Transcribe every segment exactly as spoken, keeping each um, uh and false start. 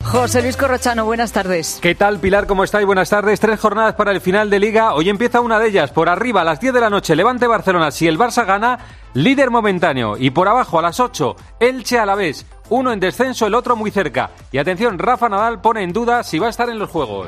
José Luis Corrochano, buenas tardes. ¿Qué tal, Pilar? ¿Cómo estáis? Buenas tardes. Tres jornadas para el final de Liga. Hoy empieza una de ellas. Por arriba, a las diez de la noche, Levante-Barcelona. Si el Barça gana, líder momentáneo. Y por abajo, a las ocho, Elche-Alavés. Uno en descenso, el otro muy cerca. Y atención, Rafa Nadal pone en duda si va a estar en los Juegos.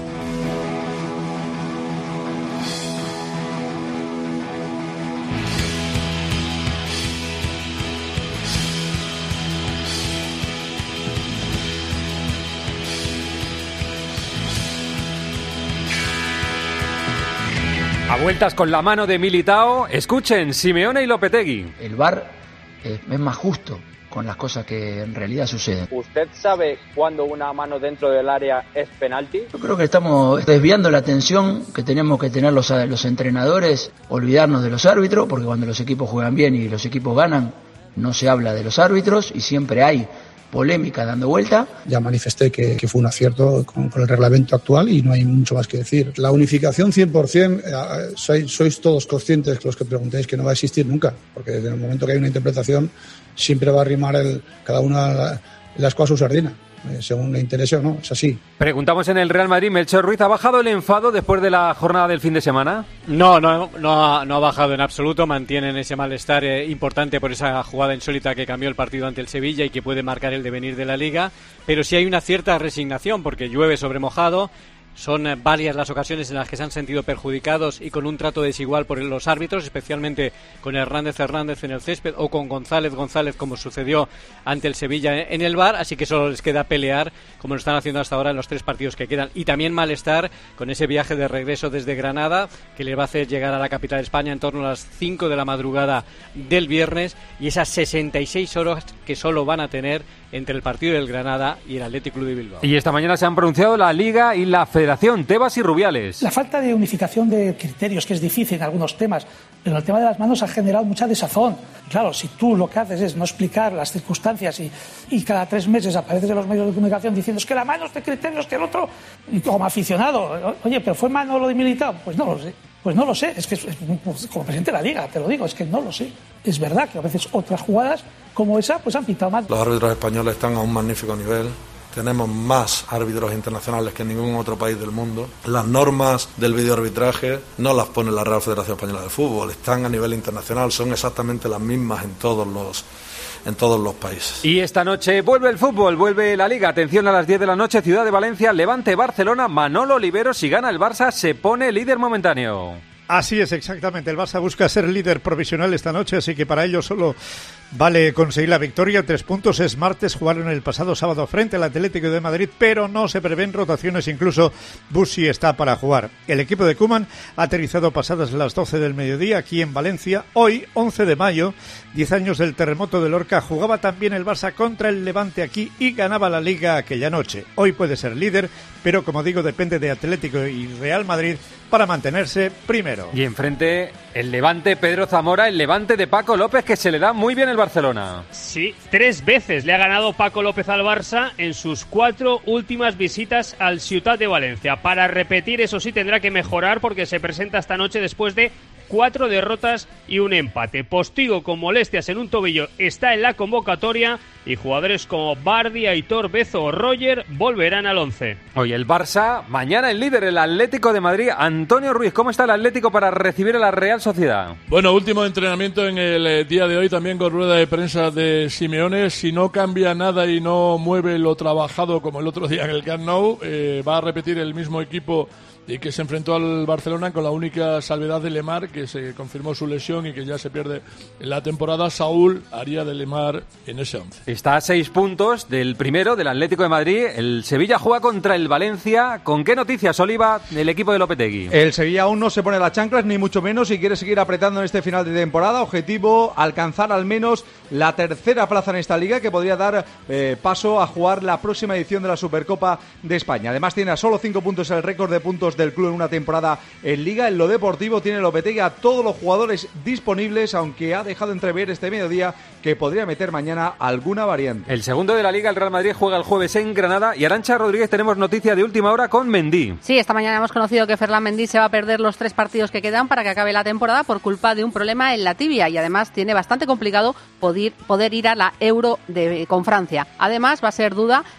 A vueltas con la mano de Militao, escuchen, Simeone y Lopetegui. El V A R eh, es más justo con las cosas que en realidad suceden. ¿Usted sabe cuándo una mano dentro del área es penalti? Yo creo que estamos desviando la atención que tenemos que tener los, los entrenadores, olvidarnos de los árbitros, porque cuando los equipos juegan bien y los equipos ganan, no se habla de los árbitros y siempre hay polémica dando vuelta. Ya manifesté que, que fue un acierto con, con el reglamento actual y no hay mucho más que decir. La unificación cien por ciento, eh, sois, sois todos conscientes, los que preguntéis, que no va a existir nunca, porque desde el momento que hay una interpretación siempre va a arrimar el, cada una las cosas a su sardina, eh, según le interese o no, es así. Preguntamos en el Real Madrid, Melchor Ruiz, ¿ha bajado el enfado después de la jornada del fin de semana? No, no, no, ha, no ha bajado en absoluto, mantienen ese malestar eh, importante por esa jugada insólita que cambió el partido ante el Sevilla y que puede marcar el devenir de la Liga, pero sí hay una cierta resignación porque llueve sobre mojado. Son varias las ocasiones en las que se han sentido perjudicados y con un trato desigual por los árbitros, especialmente con Hernández Hernández en el césped o con González González, como sucedió ante el Sevilla en el V A R, así que solo les queda pelear, como lo están haciendo hasta ahora en los tres partidos que quedan. Y también malestar con ese viaje de regreso desde Granada, que les va a hacer llegar a la capital de España en torno a las cinco de la madrugada del viernes, y esas sesenta y seis horas que solo van a tener entre el partido del Granada y el Athletic Club de Bilbao. Y esta mañana se han pronunciado la Liga y la Federación, Tebas y Rubiales. La falta de unificación de criterios, que es difícil en algunos temas, pero el tema de las manos ha generado mucha desazón. Claro, si tú lo que haces es no explicar las circunstancias y, y cada tres meses apareces en los medios de comunicación diciendo es que la mano, este criterio, es que el otro, y como aficionado, oye, pero ¿fue mano lo de Militao? Pues no lo sé. Pues no lo sé, es que es, es, como presidente de la Liga, te lo digo, es que no lo sé. Es verdad que a veces otras jugadas como esa pues han pitado mal. Los árbitros españoles están a un magnífico nivel. Tenemos más árbitros internacionales que en ningún otro país del mundo. Las normas del videoarbitraje no las pone la Real Federación Española de Fútbol, están a nivel internacional, son exactamente las mismas en todos los en todos los países. Y esta noche vuelve el fútbol, vuelve la Liga. Atención, a las diez de la noche, Ciudad de Valencia, Levante, Barcelona, Manolo Oliveros. Si gana el Barça, se pone líder momentáneo. Así es, exactamente. El Barça busca ser líder provisional esta noche, así que para ello solo vale conseguir la victoria. Tres puntos. Es martes, jugaron el pasado sábado frente al Atlético de Madrid, pero no se prevén rotaciones, incluso Bussi está para jugar. El equipo de Koeman ha aterrizado pasadas las doce del mediodía aquí en Valencia. Hoy, once de mayo, diez años del terremoto de Lorca, jugaba también el Barça contra el Levante aquí y ganaba la Liga aquella noche. Hoy puede ser líder, pero como digo, depende de Atlético y Real Madrid para mantenerse primero. Y enfrente, el Levante, Pedro Zamora, el Levante de Paco López, que se le da muy bien el Barcelona. Sí, tres veces le ha ganado Paco López al Barça en sus cuatro últimas visitas al Ciutat de Valencia. Para repetir, eso sí, tendrá que mejorar porque se presenta esta noche después de cuatro derrotas y un empate. Postigo con molestias en un tobillo está en la convocatoria y jugadores como Bardi, Aitor, Bezo o Roger volverán al once. Hoy el Barça, mañana el líder, el Atlético de Madrid. Antonio Ruiz, ¿cómo está el Atlético para recibir a la Real Sociedad? Bueno, último entrenamiento en el eh, día de hoy, también con rueda de prensa de Simeone. Si no cambia nada y no mueve lo trabajado como el otro día en el Camp Nou, eh, va a repetir el mismo equipo y que se enfrentó al Barcelona, con la única salvedad de Lemar, que se confirmó su lesión y que ya se pierde en la temporada. Saúl haría de Lemar en ese once. Está a seis puntos del primero, del Atlético de Madrid. El Sevilla juega contra el Valencia. ¿Con qué noticias, Oliva, el equipo de Lopetegui? El Sevilla aún no se pone las chanclas, ni mucho menos, y quiere seguir apretando en este final de temporada. Objetivo, alcanzar al menos la tercera plaza en esta liga, que podría dar eh, paso a jugar la próxima edición de la Supercopa de España. Además tiene a solo cinco puntos el récord de puntos del club en una temporada en Liga. En lo deportivo tiene Lopetegui a todos los jugadores disponibles, aunque ha dejado entrever este mediodía que podría meter mañana alguna variante. El segundo de la Liga, el Real Madrid, juega el jueves en Granada. Y Arantxa Rodríguez, tenemos noticia de última hora con Mendy. Sí, esta mañana hemos conocido que Ferland Mendy se va a perder los tres partidos que quedan para que acabe la temporada por culpa de un problema en la tibia, y además tiene bastante complicado poder, poder ir a la Euro de, con Francia. Además va a ser duda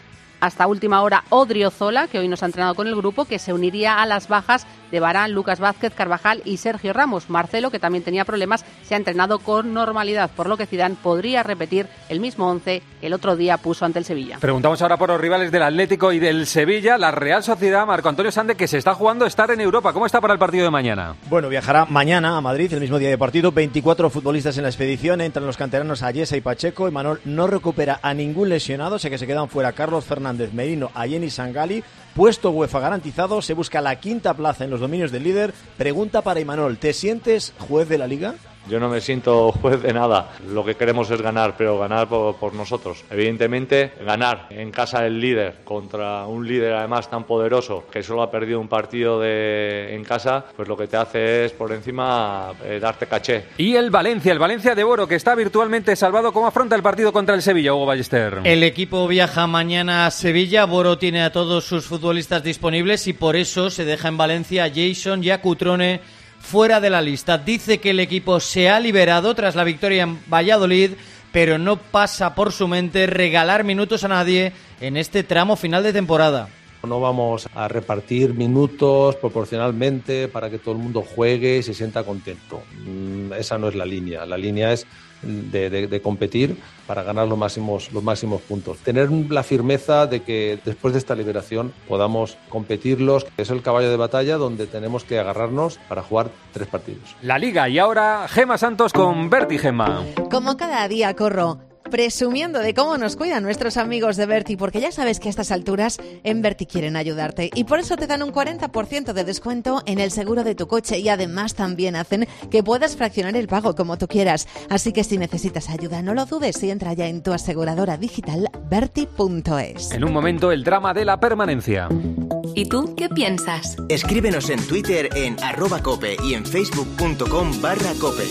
hasta última hora Odriozola, que hoy nos ha entrenado con el grupo, que se uniría a las bajas de Varane, Lucas Vázquez, Carvajal y Sergio Ramos. Marcelo, que también tenía problemas, se ha entrenado con normalidad, por lo que Zidane podría repetir el mismo once que el otro día puso ante el Sevilla. Preguntamos ahora por los rivales del Atlético y del Sevilla. La Real Sociedad, Marco Antonio Sande, que se está jugando estar en Europa. ¿Cómo está para el partido de mañana? Bueno, viajará mañana a Madrid, el mismo día de partido. veinticuatro futbolistas en la expedición. Entran los canteranos Ayesa y Pacheco. Imanol no recupera a ningún lesionado. Sé que se quedan fuera Carlos Fernández, Merino, Ayeni, Sangali. Puesto UEFA garantizado. Se busca la quinta plaza en los dominios del líder. Pregunta para Imanol: ¿te sientes juez de la Liga? Yo no me siento juez de nada. Lo que queremos es ganar, pero ganar por, por nosotros. Evidentemente, ganar en casa del líder contra un líder además tan poderoso que solo ha perdido un partido de, en casa, pues lo que te hace es por encima eh, darte caché. Y el Valencia, el Valencia de Boro, que está virtualmente salvado. ¿Cómo afronta el partido contra el Sevilla, Hugo Ballester? El equipo viaja mañana a Sevilla. Boro tiene a todos sus futbolistas disponibles y por eso se deja en Valencia a Jason y a Cutrone fuera de la lista. Dice que el equipo se ha liberado tras la victoria en Valladolid, pero no pasa por su mente regalar minutos a nadie en este tramo final de temporada. No vamos a repartir minutos proporcionalmente para que todo el mundo juegue y se sienta contento. Esa no es la línea. La línea es de, de, de competir para ganar los máximos, los máximos puntos. Tener la firmeza de que después de esta liberación podamos competirlos, que es el caballo de batalla donde tenemos que agarrarnos para jugar tres partidos. La Liga, y ahora Gemma Santos con Berti. Gemma. Como cada día corro presumiendo de cómo nos cuidan nuestros amigos de Berti, porque ya sabes que a estas alturas en Berti quieren ayudarte y por eso te dan un cuarenta por ciento de descuento en el seguro de tu coche y además también hacen que puedas fraccionar el pago como tú quieras. Así que si necesitas ayuda, no lo dudes y entra ya en tu aseguradora digital berti punto es. En un momento, el drama de la permanencia. ¿Y tú qué piensas? Escríbenos en Twitter en arroba cope y en facebook punto com barra cope.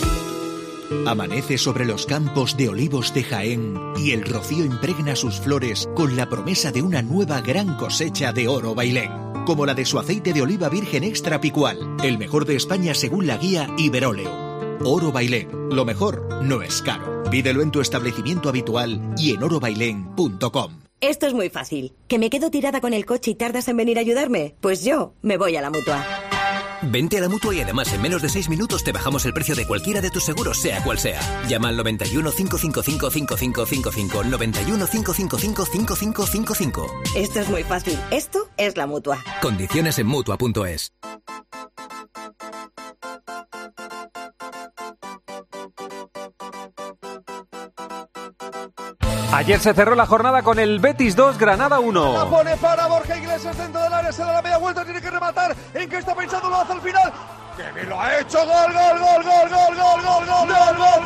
Amanece sobre los campos de olivos de Jaén y el rocío impregna sus flores con la promesa de una nueva gran cosecha de oro bailén, como la de su aceite de oliva virgen extra picual, el mejor de España según la guía Iberóleo. Oro Bailén, lo mejor no es caro. Pídelo en tu establecimiento habitual y en oro bailén punto com. Esto es muy fácil. ¿Que me quedo tirada con el coche y tardas en venir a ayudarme? Pues yo me voy a la Mutua. Vente a la Mutua y además en menos de seis minutos te bajamos el precio de cualquiera de tus seguros, sea cual sea. Llama al noventa y uno, cinco cinco cinco, cinco cinco cinco cinco, noventa y uno, cinco cinco cinco, cinco cinco cinco cinco. Esto es muy fácil. Esto es la Mutua. Condiciones en mutua punto es. Ayer se cerró la jornada con el Betis dos, Granada uno. La pone para Borja Iglesias dentro del área, se da la media vuelta, tiene que rematar. ¿En qué está pensando? Lo hace al final. ¡Que me lo ha hecho! ¡Gol, gol, gol, gol, gol, gol, gol, gol, gol, gol!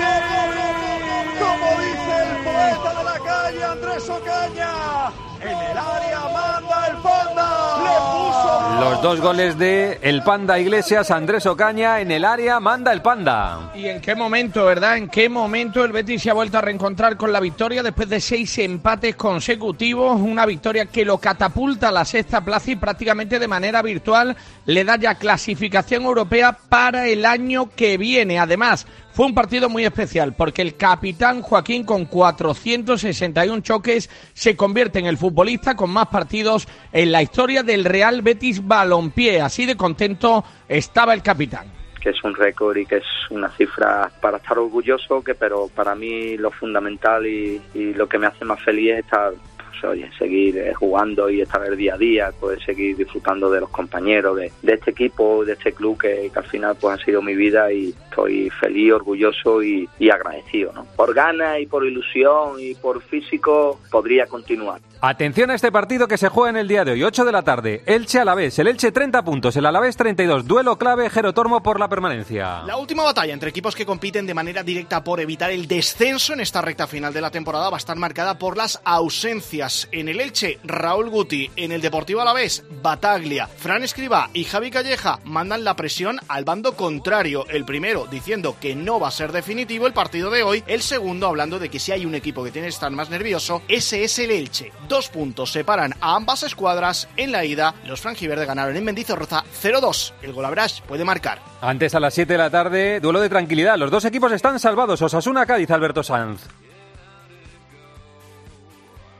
Como dice el poeta de la calle, Andrés Ocaña. En el área manda el Panda. Le puso los dos goles de el Panda Iglesias, Andrés Ocaña. En el área manda el Panda. Y en qué momento, ¿verdad? En qué momento el Betis se ha vuelto a reencontrar con la victoria después de seis empates consecutivos. Una victoria que lo catapulta a la sexta plaza y prácticamente de manera virtual le da ya clasificación europea para el año que viene. Además, fue un partido muy especial porque el capitán Joaquín, con cuatrocientos sesenta y uno choques, se convierte en el futbolista con más partidos en la historia del Real Betis Balompié. Así de contento estaba el capitán. Que es un récord y que es una cifra para estar orgulloso, que pero para mí lo fundamental y, y lo que me hace más feliz es estar, pues, oye, seguir eh, jugando y estar el día a día, poder seguir disfrutando de los compañeros, de, de este equipo, de este club que, que al final pues ha sido mi vida y estoy feliz, orgulloso y, y agradecido, ¿no? Por ganas y por ilusión y por físico podría continuar. Atención a este partido que se juega en el día de hoy, ocho de la tarde. Elche Alavés, el Elche treinta puntos, el Alavés treinta y dos. Duelo clave, Jero Tormo por la permanencia. La última batalla entre equipos que compiten de manera directa por evitar el descenso en esta recta final de la temporada va a estar marcada por las ausencias. En el Elche, Raúl Guti. En el Deportivo Alavés, Bataglia. Fran Escribá y Javi Calleja mandan la presión al bando contrario. El primero diciendo que no va a ser definitivo el partido de hoy. El segundo hablando de que si hay un equipo que tiene que estar más nervioso, ese es el Elche. Dos puntos separan a ambas escuadras. En la ida, los franjiverdes ganaron en Mendizorroza cero dos. El golaveras puede marcar. Antes, a las siete de la tarde, duelo de tranquilidad. Los dos equipos están salvados. Osasuna, Cádiz, Alberto Sanz.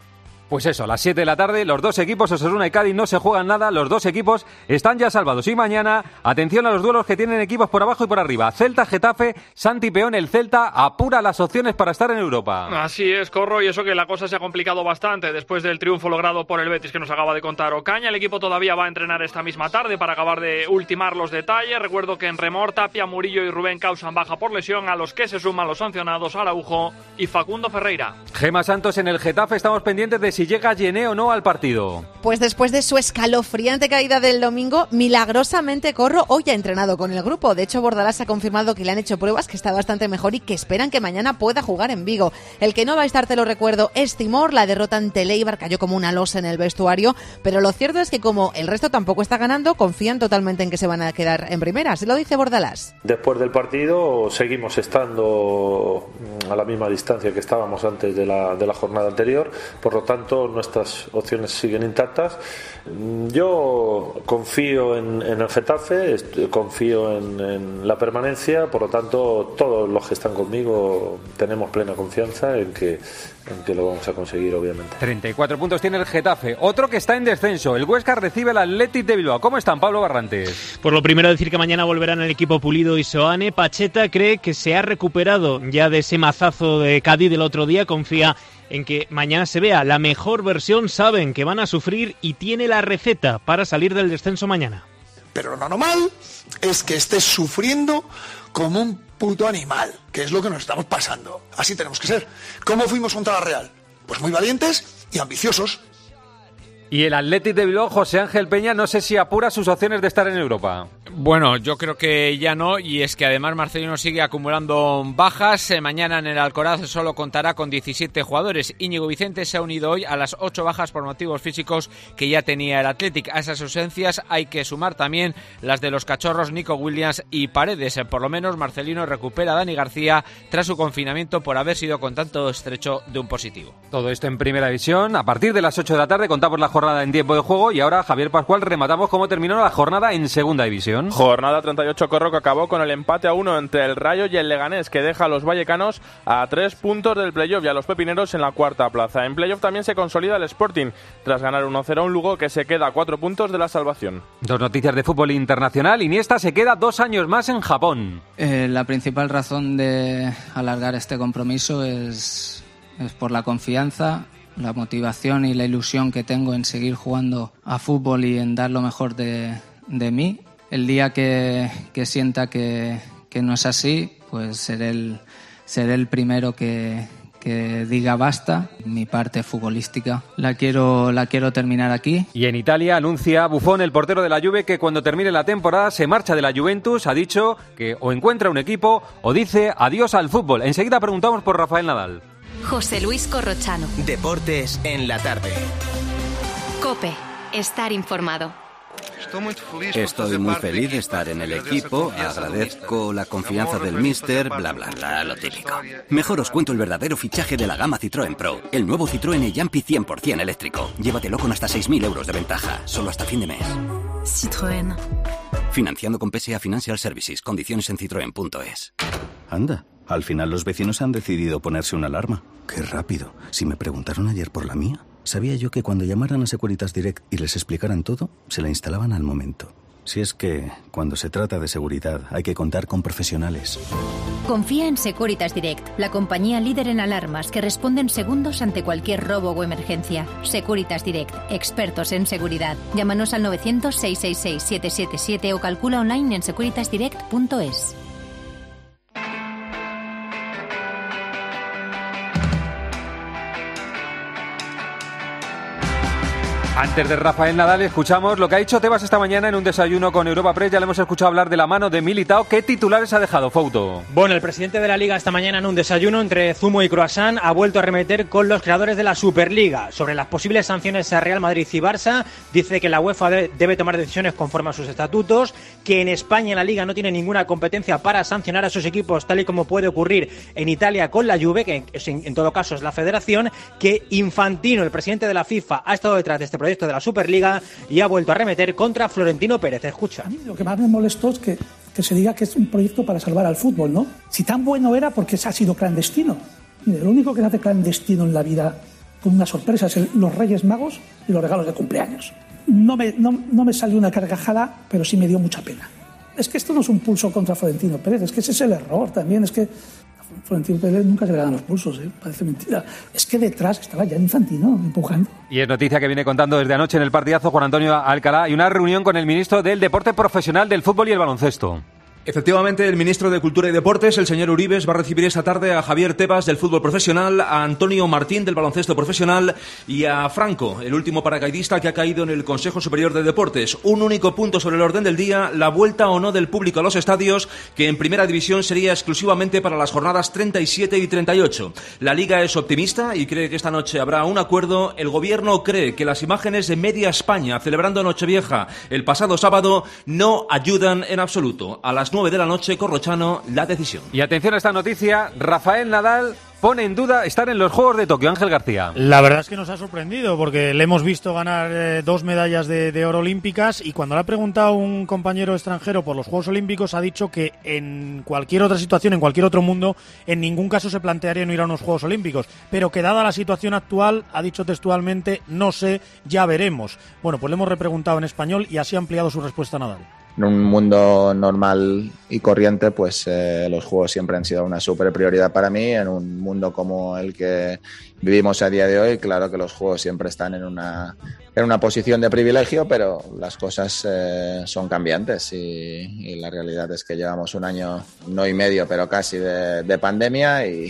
Pues eso, a las siete de la tarde, los dos equipos, Osasuna y Cádiz, no se juegan nada, los dos equipos están ya salvados. Y mañana, atención a los duelos que tienen equipos por abajo y por arriba. Celta-Getafe, Santi Peón, el Celta apura las opciones para estar en Europa. Así es, Corro, y eso que la cosa se ha complicado bastante después del triunfo logrado por el Betis que nos acaba de contar Ocaña. El equipo todavía va a entrenar esta misma tarde para acabar de ultimar los detalles. Recuerdo que en Remor, Tapia, Murillo y Rubén causan baja por lesión, a los que se suman los sancionados Araujo y Facundo Ferreira. Gema Santos en el Getafe, estamos pendientes de si llega Yené o no al partido. Pues después de su escalofriante caída del domingo, milagrosamente Corro hoy ha entrenado con el grupo. De hecho, Bordalás ha confirmado que le han hecho pruebas, que está bastante mejor y que esperan que mañana pueda jugar en Vigo. El que no va a estar, te lo recuerdo, es Timor. La derrota ante Eibar cayó como una losa en el vestuario, pero lo cierto es que como el resto tampoco está ganando, confían totalmente en que se van a quedar en primera. Se lo dice Bordalás. Después del partido seguimos estando a la misma distancia que estábamos antes de la, de la jornada anterior, por lo tanto nuestras opciones siguen intactas. Yo confío en, en el Getafe, confío en, en la permanencia, por lo tanto todos los que están conmigo tenemos plena confianza en que, en que lo vamos a conseguir, obviamente. treinta y cuatro puntos tiene el Getafe, otro que está en descenso, el Huesca recibe al Athletic de Bilbao. ¿Cómo están, Pablo Barrantes? Por lo primero, decir que mañana volverán el equipo Pulido y Soane. Pacheta cree que se ha recuperado ya de ese mazazo de Cádiz del otro día, confía en que mañana se vea la mejor versión, saben que van a sufrir y tiene la receta para salir del descenso mañana. Pero lo normal es que estés sufriendo como un puto animal, que es lo que nos estamos pasando. Así tenemos que ser. ¿Cómo fuimos contra la Real? Pues muy valientes y ambiciosos. Y el Athletic de Bilbao, José Ángel Peña, no sé si apura sus opciones de estar en Europa. Bueno, yo creo que ya no, y es que además Marcelino sigue acumulando bajas. Eh, mañana en el Alcoraz solo contará con diecisiete jugadores. Íñigo Vicente se ha unido hoy a las ocho bajas por motivos físicos que ya tenía el Athletic. A esas ausencias hay que sumar también las de los cachorros Nico Williams y Paredes. Eh, por lo menos Marcelino recupera a Dani García tras su confinamiento por haber sido con tanto estrecho de un positivo. Todo esto en Primera División. A partir de las ocho de la tarde contamos la jornada en tiempo de juego y ahora, Javier Pascual, rematamos cómo terminó la jornada en Segunda División. Jornada treinta y ocho, Corro, que acabó con el empate a uno entre el Rayo y el Leganés, que deja a los vallecanos a tres puntos del playoff y a los pepineros en la cuarta plaza. En playoff también se consolida el Sporting, tras ganar uno cero a un Lugo, que se queda a cuatro puntos de la salvación. Dos noticias de fútbol internacional. Iniesta se queda dos años más en Japón. Eh, la principal razón de alargar este compromiso es, es por la confianza, la motivación y la ilusión que tengo en seguir jugando a fútbol y en dar lo mejor de, de mí. El día que, que sienta que, que no es así, pues seré el, seré el primero que, que diga basta. Mi parte futbolística la quiero, la quiero terminar aquí. Y en Italia anuncia Buffon, el portero de la Juve, que cuando termine la temporada se marcha de la Juventus. Ha dicho que o encuentra un equipo o dice adiós al fútbol. Enseguida preguntamos por Rafael Nadal. José Luis Corrochano. Deportes en la tarde. COPE. Estar informado. Estoy muy feliz de estar en el equipo, agradezco la confianza del míster, bla bla bla, lo típico. Mejor os cuento el verdadero fichaje de la gama Citroën Pro, el nuevo Citroën e-Jumpy cien por ciento eléctrico. Llévatelo con hasta seis mil euros de ventaja, solo hasta fin de mes. Citroën. Financiando con P S A Financial Services, condiciones en citroen punto es. Anda, al final los vecinos han decidido ponerse una alarma. Qué rápido. Si me preguntaron ayer por la mía, sabía yo que cuando llamaran a Securitas Direct y les explicaran todo, se la instalaban al momento. Si es que, cuando se trata de seguridad, hay que contar con profesionales. Confía en Securitas Direct, la compañía líder en alarmas que responde en segundos ante cualquier robo o emergencia. Securitas Direct, expertos en seguridad. Llámanos al novecientos, seiscientos sesenta y seis, setecientos setenta y siete o calcula online en securitas direct punto es. Antes de Rafael Nadal, escuchamos lo que ha dicho Tebas esta mañana en un desayuno con Europa Press. Ya le hemos escuchado hablar de la mano de Militao. ¿Qué titulares ha dejado, Fouto? Bueno, el presidente de la Liga esta mañana en un desayuno entre zumo y croissant ha vuelto a arremeter con los creadores de la Superliga sobre las posibles sanciones a Real Madrid y Barça. Dice que la UEFA debe tomar decisiones conforme a sus estatutos, que en España la Liga no tiene ninguna competencia para sancionar a sus equipos, tal y como puede ocurrir en Italia con la Juve, que en todo caso es la federación, que Infantino, el presidente de la FIFA, ha estado detrás de este proyecto de la Superliga y ha vuelto a arremeter contra Florentino Pérez. Escucha. A mí lo que más me molestó es que, que se diga que es un proyecto para salvar al fútbol, ¿no? Si tan bueno era, porque se ha sido clandestino. Mire, lo único que se hace clandestino en la vida con unas sorpresas, el, los Reyes Magos y los regalos de cumpleaños. No me, no, no me salió una carcajada, pero sí me dio mucha pena. Es que esto no es un pulso contra Florentino Pérez, es que ese es el error también, es que Florentino Pérez nunca se le dan los pulsos, ¿eh? Parece mentira. Es que detrás estaba ya Infantino empujando. Y es noticia que viene contando desde anoche en el partidazo Juan Antonio Alcalá y una reunión con el ministro del Deporte Profesional del Fútbol y el Baloncesto. Efectivamente, el ministro de Cultura y Deportes, el señor Uribes, va a recibir esta tarde a Javier Tebas del fútbol profesional, a Antonio Martín del baloncesto profesional y a Franco, el último paracaidista que ha caído en el Consejo Superior de Deportes. Un único punto sobre el orden del día, la vuelta o no del público a los estadios, que en primera división sería exclusivamente para las jornadas treinta y siete y treinta y ocho. La Liga es optimista y cree que esta noche habrá un acuerdo. El Gobierno cree que las imágenes de media España celebrando Nochevieja el pasado sábado no ayudan en absoluto. A las nueve de la noche, Corrochano, la decisión. Y atención a esta noticia, Rafael Nadal pone en duda estar en los Juegos de Tokio. Ángel García. La verdad es que nos ha sorprendido porque le hemos visto ganar eh, dos medallas de, de oro olímpicas, y cuando le ha preguntado un compañero extranjero por los Juegos Olímpicos ha dicho que en cualquier otra situación, en cualquier otro mundo, en ningún caso se plantearía no ir a unos Juegos Olímpicos, pero que dada la situación actual, ha dicho textualmente, no sé, ya veremos. Bueno, pues le hemos repreguntado en español y así ha ampliado su respuesta a Nadal. En un mundo normal y corriente, pues eh, los juegos siempre han sido una súper prioridad para mí. En un mundo como el que vivimos a día de hoy, claro que los juegos siempre están en una, en una posición de privilegio, pero las cosas eh, son cambiantes y, y la realidad es que llevamos un año, no y medio, pero casi de, de pandemia y,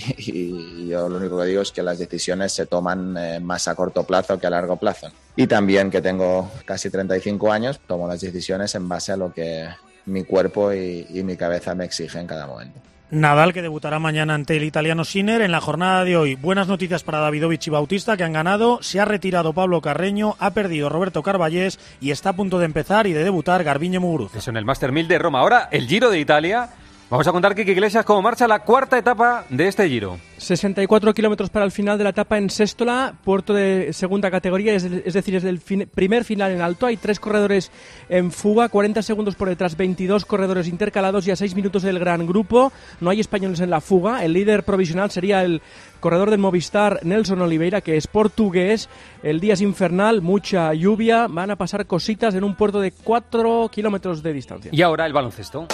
y yo lo único que digo es que las decisiones se toman eh, más a corto plazo que a largo plazo. Y también que tengo casi treinta y cinco años, tomo las decisiones en base a lo que mi cuerpo y, y mi cabeza me exigen en cada momento. Nadal, que debutará mañana ante el italiano Sinner en la jornada de hoy. Buenas noticias para Davidovich y Bautista, que han ganado. Se ha retirado Pablo Carreño, ha perdido Roberto Carballés y está a punto de empezar y de debutar Garbiñe Muguruza. Eso en el Master mil de Roma. Ahora el Giro de Italia. Vamos a contar, Kiki Iglesias, cómo marcha la cuarta etapa de este Giro. sesenta y cuatro kilómetros para el final de la etapa en Séstola, puerto de segunda categoría, es, es decir, es el fin, primer final en alto. Hay tres corredores en fuga, cuarenta segundos por detrás, veintidós corredores intercalados y a seis minutos del gran grupo. No hay españoles en la fuga. El líder provisional sería el corredor del Movistar, Nelson Oliveira, que es portugués. El día es infernal, mucha lluvia, van a pasar cositas en un puerto de cuatro kilómetros de distancia. Y ahora el baloncesto.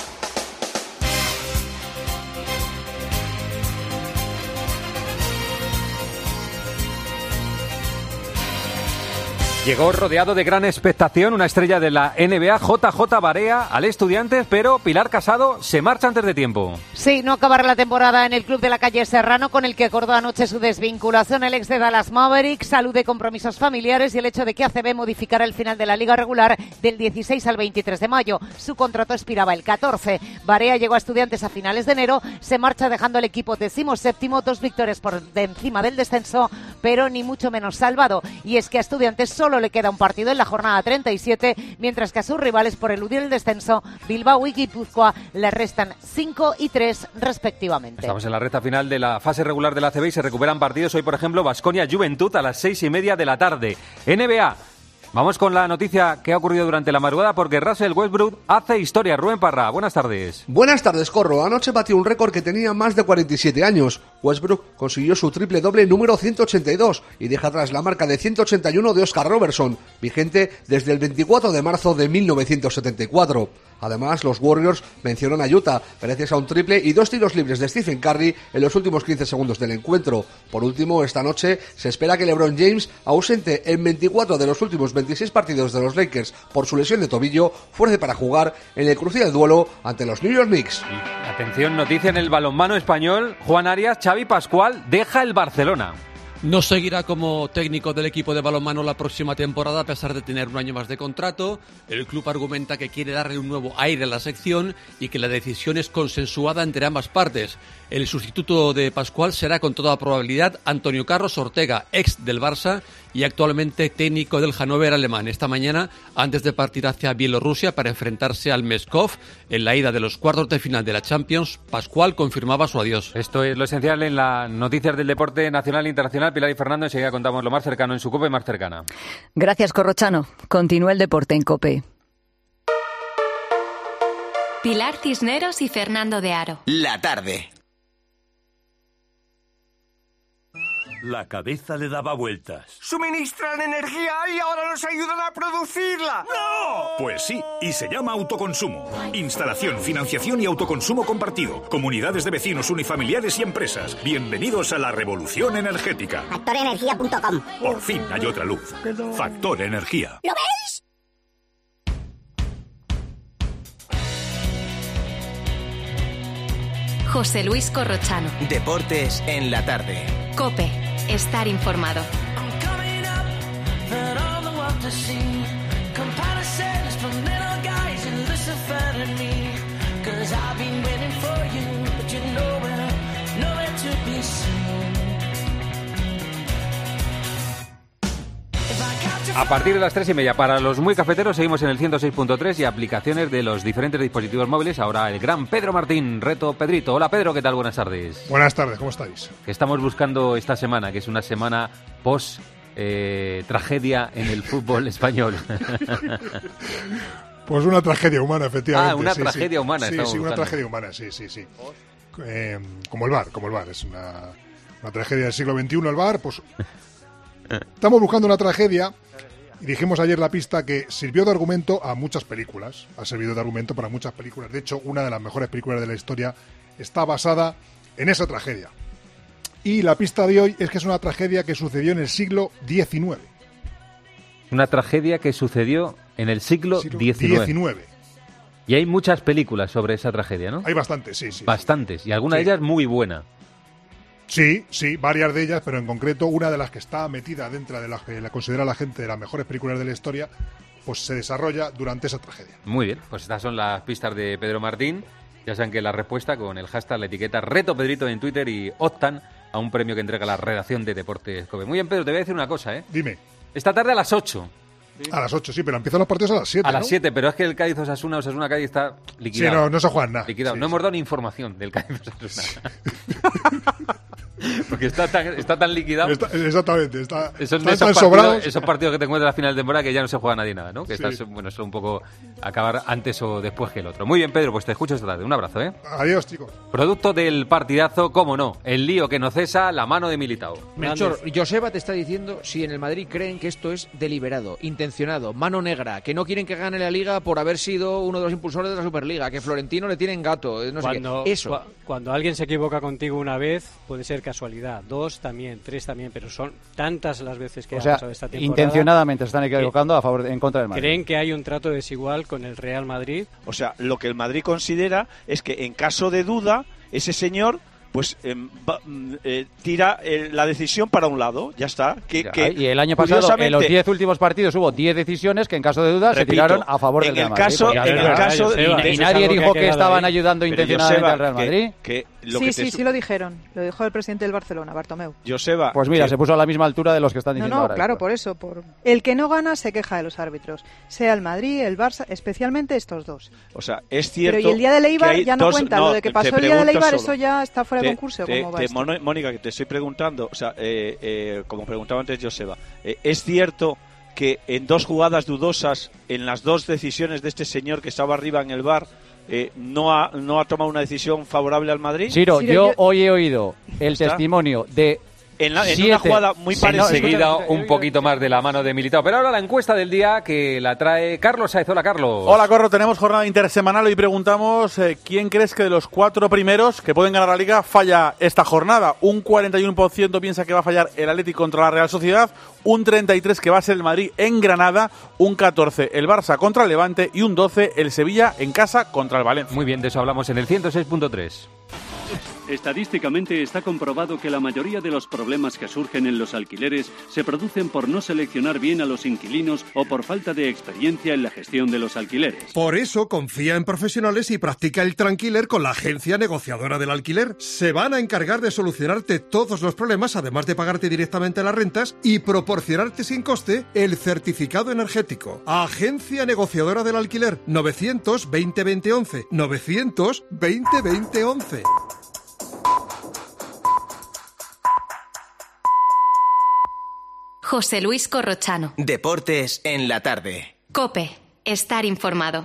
Llegó rodeado de gran expectación una estrella de la N B A, J J Barea, al Estudiantes, pero Pilar Casado se marcha antes de tiempo. Sí, no acabará la temporada en el club de la calle Serrano, con el que acordó anoche su desvinculación. El ex de Dallas Mavericks, salud de compromisos familiares y el hecho de que A C B modificara el final de la liga regular del dieciséis al veintitrés de mayo. Su contrato expiraba el catorce. Barea llegó a Estudiantes a finales de enero, se marcha dejando al equipo decimoséptimo, dos victorias por de encima del descenso, pero ni mucho menos salvado. Y es que a Estudiantes solo le queda un partido en la jornada treinta y siete, mientras que a sus rivales por eludir el descenso, Bilbao y Guipúzcoa, le restan cinco y tres respectivamente. Estamos en la recta final de la fase regular de la A C B y se recuperan partidos. Hoy, por ejemplo, Baskonia Juventud a las seis y media de la tarde. N B A. Vamos con la noticia que ha ocurrido durante la madrugada, porque Russell Westbrook hace historia. Rubén Parra, buenas tardes. Buenas tardes, Corro. Anoche batió un récord que tenía más de cuarenta y siete años. Westbrook consiguió su triple doble número ciento ochenta y dos y deja atrás la marca de ciento ochenta y uno de Oscar Robertson, vigente desde el veinticuatro de marzo de mil novecientos setenta y cuatro. Además, los Warriors vencieron a Utah gracias a un triple y dos tiros libres de Stephen Curry en los últimos quince segundos del encuentro. Por último, esta noche se espera que LeBron James, ausente en veinticuatro de los últimos veintiséis partidos de los Lakers por su lesión de tobillo, fuerce para jugar en el crucial duelo ante los New York Knicks. Atención, noticia en el balonmano español. Juan Arias, Xavi Pascual deja el Barcelona. No seguirá como técnico del equipo de balonmano la próxima temporada a pesar de tener un año más de contrato. El club argumenta que quiere darle un nuevo aire a la sección y que la decisión es consensuada entre ambas partes. El sustituto de Pascual será con toda probabilidad Antonio Carlos Ortega, ex del Barça y actualmente técnico del Hannover alemán. Esta mañana, antes de partir hacia Bielorrusia para enfrentarse al Meskov en la ida de los cuartos de final de la Champions, Pascual confirmaba su adiós. Esto es lo esencial en las noticias del deporte nacional e internacional. Pilar y Fernando, enseguida contamos lo más cercano en su COPE más cercana. Gracias, Corrochano. Continúa el deporte en COPE. Pilar Cisneros y Fernando de Aro. La tarde. La cabeza le daba vueltas. Suministran energía y ahora nos ayudan a producirla. ¡No! Pues sí, y se llama autoconsumo. Instalación, financiación y autoconsumo compartido. Comunidades de vecinos, unifamiliares y empresas. Bienvenidos a la revolución energética. factor energía punto com. Por fin hay otra luz. Factor Energía. ¿Lo veis? José Luis Corrochano. Deportes en la tarde. COPE. Estar informado. A partir de las tres y media, para los muy cafeteros, seguimos en el ciento seis punto tres y aplicaciones de los diferentes dispositivos móviles. Ahora el gran Pedro Martín, Reto Pedrito. Hola Pedro, ¿qué tal? Buenas tardes. Buenas tardes, ¿cómo estáis? ¿Qué estamos buscando esta semana? Que es una semana post eh, tragedia en el fútbol español. Pues una tragedia humana, efectivamente. Ah, una sí, tragedia sí. humana. Sí, sí, buscando. una tragedia humana, sí, sí, sí. Eh, como el V A R, como el V A R. Es una, una tragedia del siglo veintiuno, el V A R. Pues estamos buscando una tragedia. Y dijimos ayer la pista que sirvió de argumento a muchas películas. Ha servido de argumento para muchas películas. De hecho, una de las mejores películas de la historia está basada en esa tragedia. Y la pista de hoy es que es una tragedia que sucedió en el siglo diecinueve. Una tragedia que sucedió en el siglo diecinueve. diecinueve. Y hay muchas películas sobre esa tragedia, ¿no? Hay bastantes, sí, sí. Bastantes. Y alguna Sí. de ellas muy buena. Sí, sí, varias de ellas, pero en concreto una de las que está metida dentro de las que la considera la gente de las mejores películas de la historia, pues se desarrolla durante esa tragedia. Muy bien, pues estas son las pistas de Pedro Martín. Ya saben que la respuesta con el hashtag, la etiqueta Reto Pedrito en Twitter y optan a un premio que entrega la redacción de Deportes COPE. Muy bien, Pedro, te voy a decir una cosa, ¿eh? Dime. Esta tarde a las ocho. A las ocho, sí, pero empiezan los partidos a las siete, A las ¿no? siete, pero es que el Cádiz Osasuna, Osasuna Cádiz está liquidado. Sí, no, no se juegan nada. Liquidado. Sí, no sí. hemos dado ni información del Cádiz Osasuna. Porque está tan, está tan liquidado. Está- exactamente, está, Son de están esos tan partidos, sobrados. esos partidos que te encuentras a la final de temporada que ya no se juega nadie nada, ¿no? Que Sí. estás, bueno, eso un poco acabar antes o después que el otro. Muy bien, Pedro, pues te escucho esta tarde. Un abrazo, ¿eh? Adiós, chicos. Producto del partidazo, cómo no, el lío que no cesa, la mano de Militao. Melchor, Joseba te está diciendo si en el Madrid creen que esto es deliberado, intencionado, mano negra, que no quieren que gane la Liga por haber sido uno de los impulsores de la Superliga, que Florentino le tienen gato, eh, no sé Cuando, qué. Eso. cua- cuando alguien se equivoca contigo una vez, puede ser casualidad. Dos también, tres también, pero son tantas las veces que O ha sea, pasado esta temporada. intencionadamente se están equivocando a favor, en contra del Madrid. ¿Creen que hay un trato desigual con el Real Madrid? O sea, lo que el Madrid considera es que en caso de duda, ese señor pues em, va- mm, eh, tira eh, la decisión para un lado, ya está. Que, que, y el año pasado, en los curiosamente, diez últimos partidos, hubo diez decisiones que en caso de duda se repito, tiraron a favor en del Real el Madrid. caso- Porque en es el verdad, caso y- de- y, eso nadie es algo que dijo ha que, quedado estaban ahí. ayudando Pero, intencionadamente Joseba, al Real que- Madrid. que lo Sí, que sí, te- sí lo dijeron. Lo dijo el presidente del Barcelona, Bartomeu. Joseba, Pues mira, que- se puso a la misma altura de los que están No, diciendo no, ahora. claro, esto. por eso. Por... El que no gana se queja de los árbitros. Sea el Madrid, el Barça, especialmente estos dos. o sea, es cierto. Pero y el día del que Eibar hay ya no dos- cuenta. Lo de que te pasó el día del pregunto Eibar, solo. eso ya está fuera de Te- concurso. te- ¿Cómo va te- esto? Mono- Mónica, que te estoy preguntando, o sea, eh, eh, como preguntaba antes Joseba, eh, ¿es cierto que en dos jugadas dudosas, en las dos decisiones de este señor que estaba arriba en el V A R, eh, no, ha, no ha tomado una decisión favorable al Madrid? Ciro, yo, hoy he oído el ¿Está? testimonio de En, la- en siete- una jugada muy Sí, parecida. Enseguida un poquito más de la mano de Militao. Pero ahora la encuesta del día que la trae Carlos Saez. Hola, Carlos. Hola, Corro. Tenemos jornada intersemanal. Hoy preguntamos eh, quién crees que de los cuatro primeros que pueden ganar la Liga falla esta jornada. Un cuarenta y uno por ciento piensa que va a fallar el Atlético contra la Real Sociedad, un treinta y tres por ciento que va a ser el Madrid en Granada, un catorce por ciento el Barça contra el Levante y un doce por ciento el Sevilla en casa contra el Valencia. Muy bien, de eso hablamos en el ciento seis punto tres. Estadísticamente está comprobado que la mayoría de los problemas que surgen en los alquileres se producen por no seleccionar bien a los inquilinos o por falta de experiencia en la gestión de los alquileres. Por eso confía en profesionales y practica el Tranquiler con la agencia negociadora del alquiler. Se van a encargar de solucionarte todos los problemas, además de pagarte directamente las rentas y proporcionarte sin coste el certificado energético. Agencia negociadora del alquiler novecientos veinte veinte once novecientos veinte veinte once. José Luis Corrochano. Deportes en la tarde. COPE. Estar informado.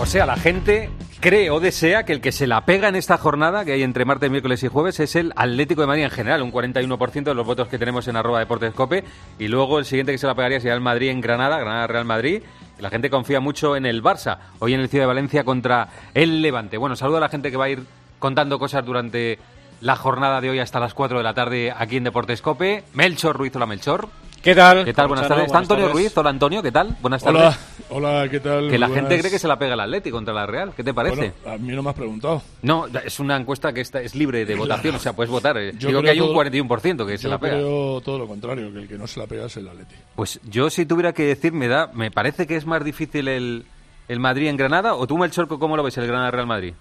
O sea, la gente cree o desea que el que se la pega en esta jornada que hay entre martes, miércoles y jueves es el Atlético de Madrid en general, un cuarenta y uno por ciento de los votos que tenemos en arroba Deportes Cope, y luego el siguiente que se la pegaría sería el Madrid en Granada, Granada-Real Madrid. La gente confía mucho en el Barça, hoy en el Ciudad de Valencia contra el Levante. Bueno, saludo a la gente que va a ir contando cosas durante la jornada de hoy hasta las cuatro de la tarde aquí en Deportes Cope. Melchor Ruiz, hola Melchor. ¿Qué tal? ¿Qué tal? Buenas tardes. ¿Está Antonio Ruiz? Hola Antonio, ¿qué tal? Buenas tardes. Hola, hola, ¿qué tal? Que la Buenas... gente cree que se la pega el Atlético contra la Real. ¿Qué te parece? Bueno, a mí no me has preguntado. No, es una encuesta que está, es libre de votación, claro. O sea, puedes votar. Yo Digo que hay todo, un cuarenta y uno por ciento que se la pega. Yo creo todo lo contrario, que el que no se la pega es el Atlético. Pues yo si tuviera que decir, me da, me parece que es más difícil el, el Madrid en Granada. ¿O tú, Melchor, cómo lo ves el Granada-Real Madrid?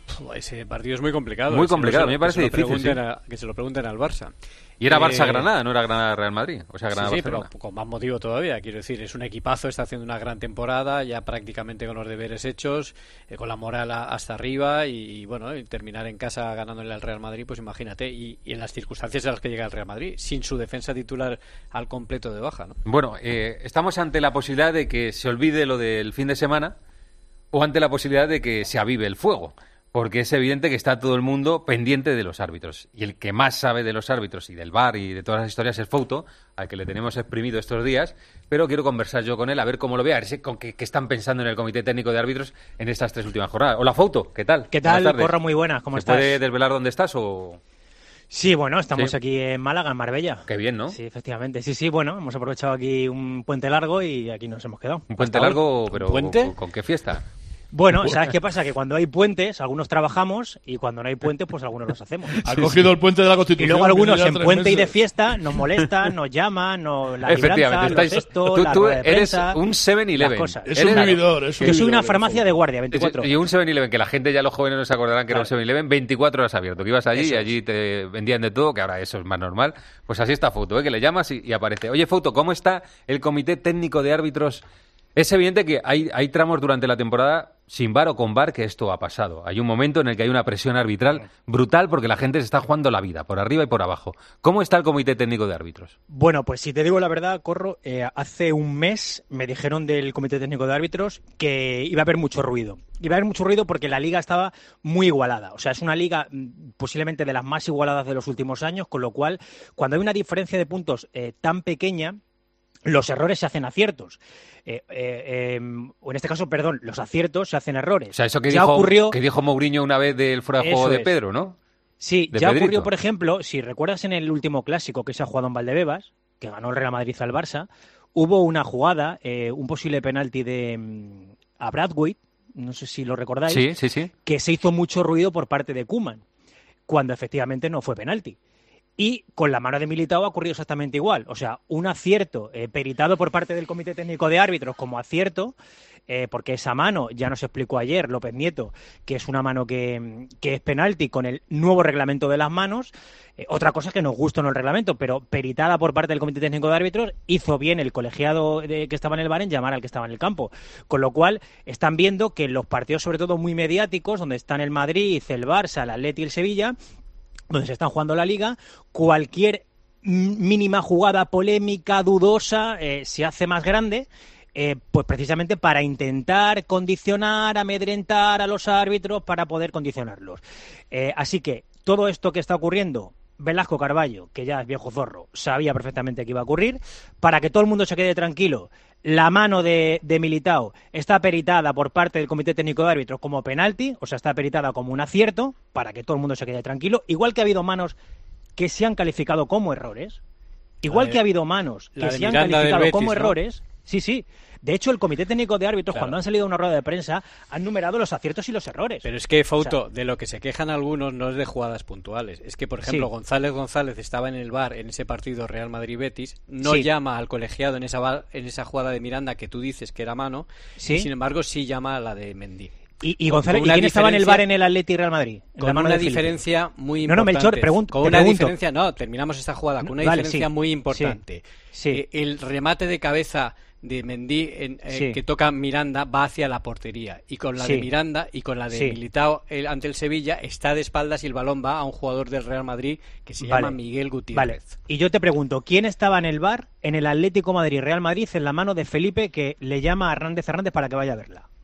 Ese partido es muy complicado. Muy complicado, a mí me parece difícil. Sí. A, que se lo pregunten al Barça. Y era eh, Barça-Granada, no era Granada-Real Madrid. O sea, Granada sí, sí, pero con más motivo todavía. Quiero decir, es un equipazo, está haciendo una gran temporada, ya prácticamente con los deberes hechos, eh, con la moral a, hasta arriba y, y bueno, y terminar en casa ganándole al Real Madrid, pues imagínate. Y, y en las circunstancias en las que llega el Real Madrid, sin su defensa titular al completo de baja, ¿no? Bueno, eh, estamos ante la posibilidad de que se olvide lo del fin de semana o ante la posibilidad de que se avive el fuego. Porque es evidente que está todo el mundo pendiente de los árbitros. Y el que más sabe de los árbitros y del V A R y de todas las historias es Fouto, al que le tenemos exprimido estos días. Pero quiero conversar yo con él, a ver cómo lo ve, a ver con qué, qué están pensando en el Comité Técnico de Árbitros en estas tres últimas jornadas. Hola, Fouto, ¿qué tal? ¿Qué tal? Corro, muy buenas, ¿cómo estás? ¿Se puede desvelar dónde estás o...? Sí, bueno, estamos sí. aquí en Málaga, en Marbella. Qué bien, ¿no? Sí, efectivamente. Sí, sí, bueno, hemos aprovechado aquí un puente largo y aquí nos hemos quedado. Un puente largo, pero ¿Puente? ¿con, ¿con qué fiesta? Bueno, ¿sabes qué pasa? Que cuando hay puentes, algunos trabajamos y cuando no hay puentes, pues algunos los hacemos. Ha cogido el puente de la Constitución. Y luego algunos en puente meses. y de fiesta nos molestan, nos llaman, nos la libranza, los esto, tú, la tú rueda de eres prensa, un seven eleven. Es un vividor, es un Yo soy vividor, una farmacia de guardia, veinticuatro. Y un seven eleven, que la gente, ya los jóvenes no se acordarán que claro. era un seven eleven, veinticuatro horas abierto. Que ibas allí eso y allí es. te vendían de todo, que ahora eso es más normal. Pues así está Fouto, ¿eh? Que le llamas y, y aparece. Oye, Fouto, ¿cómo está el Comité Técnico de Árbitros? Es evidente que hay, hay tramos durante la temporada sin V A R o con V A R que esto ha pasado. Hay un momento en el que hay una presión arbitral brutal porque la gente se está jugando la vida, por arriba y por abajo. ¿Cómo está el Comité Técnico de Árbitros? Bueno, pues si te digo la verdad, Corro, eh, hace un mes me dijeron del Comité Técnico de Árbitros que iba a haber mucho ruido. Iba a haber mucho ruido porque la liga estaba muy igualada. O sea, es una liga posiblemente de las más igualadas de los últimos años, con lo cual, cuando hay una diferencia de puntos eh, tan pequeña, los errores se hacen aciertos. Eh, eh, eh, o en este caso, perdón, los aciertos se hacen errores. O sea, eso que, ya dijo, ocurrió, que dijo Mourinho una vez del fuera de juego de es. Pedro, ¿no? Sí, de ya Pedrito. ocurrió, por ejemplo, si recuerdas en el último clásico que se ha jugado en Valdebebas, que ganó el Real Madrid al Barça, hubo una jugada, eh, un posible penalti de mm, a Brathwaite, no sé si lo recordáis, sí, sí, sí. que se hizo mucho ruido por parte de Koeman, cuando efectivamente no fue penalti. Y con la mano de Militao ha ocurrido exactamente igual. O sea, un acierto eh, peritado por parte del Comité Técnico de Árbitros como acierto, eh, porque esa mano, ya nos explicó ayer López Nieto, que es una mano que, que es penalti con el nuevo reglamento de las manos. Eh, otra cosa es que nos gusta o no el reglamento, pero peritada por parte del Comité Técnico de Árbitros, hizo bien el colegiado de, que estaba en el V A R en llamar al que estaba en el campo. Con lo cual, están viendo que en los partidos, sobre todo muy mediáticos, donde están el Madrid, el Barça, el Atleti y el Sevilla, donde se están jugando la Liga, cualquier mínima jugada polémica, dudosa, eh, se hace más grande, eh, pues precisamente para intentar condicionar, amedrentar a los árbitros, para poder condicionarlos. Eh, así que todo esto que está ocurriendo, Velasco Carballo, que ya es viejo zorro, sabía perfectamente que iba a ocurrir. Para que todo el mundo se quede tranquilo, la mano de, de Militao está peritada por parte del Comité Técnico de Árbitros como penalti, o sea, está peritada como un acierto, para que todo el mundo se quede tranquilo. Igual que ha habido manos que se han calificado como errores, igual de, que ha habido manos que se han calificado Betis, como ¿no? errores, sí, sí. De hecho, el Comité Técnico de Árbitros, claro, cuando han salido a una rueda de prensa, han numerado los aciertos y los errores. Pero es que, Fouto, o sea, de lo que se quejan algunos no es de jugadas puntuales. Es que, por ejemplo, sí. González González estaba en el V A R en ese partido Real Madrid-Betis, no sí. llama al colegiado en esa, en esa jugada de Miranda que tú dices que era mano, ¿sí? Y sin embargo sí llama a la de Mendy. Y, y González, ¿y quién estaba en el V A R en el Atleti Real Madrid? Con una diferencia muy importante. No, no, Melchor, pregunto. Con una pregunto. diferencia, no, terminamos esta jugada con una vale, diferencia sí, muy importante. Sí, sí. Eh, el remate de cabeza de Mendy en, eh, sí. que toca Miranda va hacia la portería, y con la sí. de Miranda y con la de sí. Militao el, ante el Sevilla está de espaldas y el balón va a un jugador del Real Madrid que se vale. llama Miguel Gutiérrez. Vale. Y yo te pregunto, ¿quién estaba en el V A R en el Atlético Madrid Real Madrid en la mano de Felipe, que le llama a Hernández Hernández para que vaya a verla?